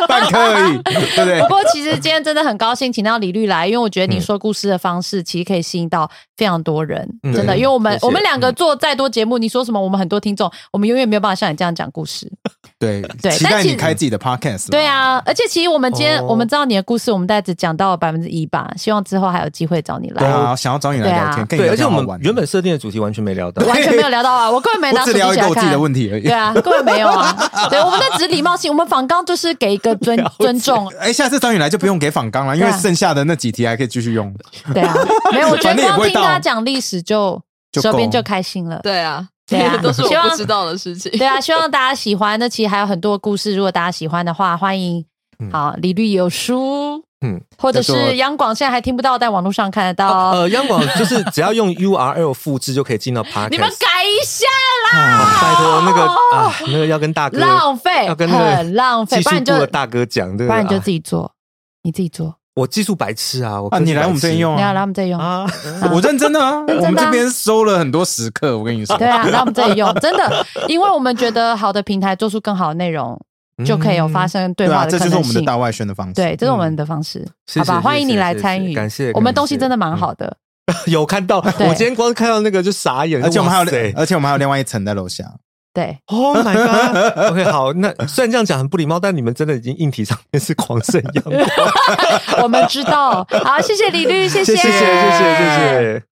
半颗而已，对不对？ 不过其实今天真的很高兴请到李律来，因为我觉得你说故事的方式其实可以吸引到非常多人，嗯、真的。因为我们我们两个做再多节目，你说什么，我们很多听众，我们永远没有办法像你这样讲故事。 对对， 期待你开自己的 podcast。 对啊，而且其实我们今天、哦、我们知道你的故事，我们大概只讲到百分之一吧，希望之后还有机会找你来。 对啊，想要找你来聊天， 对，而且我们原本设定的主题完全没聊到， 完全没有聊到啊，我根本没拿手机起来看。 我只聊一个我自己的问题而已。 对啊，根本没有啊。对，我们那只是礼貌性，我们访纲就是给一个尊尊重。 哎，下次找你来就不用给访纲了，因为剩下的那几题还可以继续用。 对啊，没有，我觉得光听他讲历史就手边就开心了。 对啊。 对啊， 都是我不知道的事情。 对啊，希望大家喜欢。那其实还有很多故事，如果大家喜欢的话，欢迎。嗯、好，李律有书，嗯，或者是央广现在还听不到，在网络上看得到。 哦、呃，央广就是只要用 U R L 复制就可以进到 Podcast。 你们改一下啦！ 啊、拜托，那个啊，那个要跟大哥浪费， 要跟那个很浪费， 技术部的大哥讲，对， 不然你就自己做，你自己做。 我技术白痴啊！我啊，你来我们这边用啊！ 你来我们这里用啊！ 我认真的啊！我们这边收了很多时刻，我跟你说。 对啊，来我们这里用，真的，因为我们觉得好的平台做出更好的内容，就可以有发生对话的可能性。 这就是我们的大外宣的方式。 对，这是我们的方式，好吧？欢迎你来参与， 感谢。 我们东西真的蛮好的， 有看到。我今天光看到那个就傻眼， 而且我们还有，而且我们还有另外一层在楼下。 对 ，Oh my god！ OK， 好，那虽然这样讲很不礼貌，但你们真的已经硬体上面是狂胜阳光。 我们知道，好，谢谢李律，谢谢， 谢谢，谢谢，谢谢。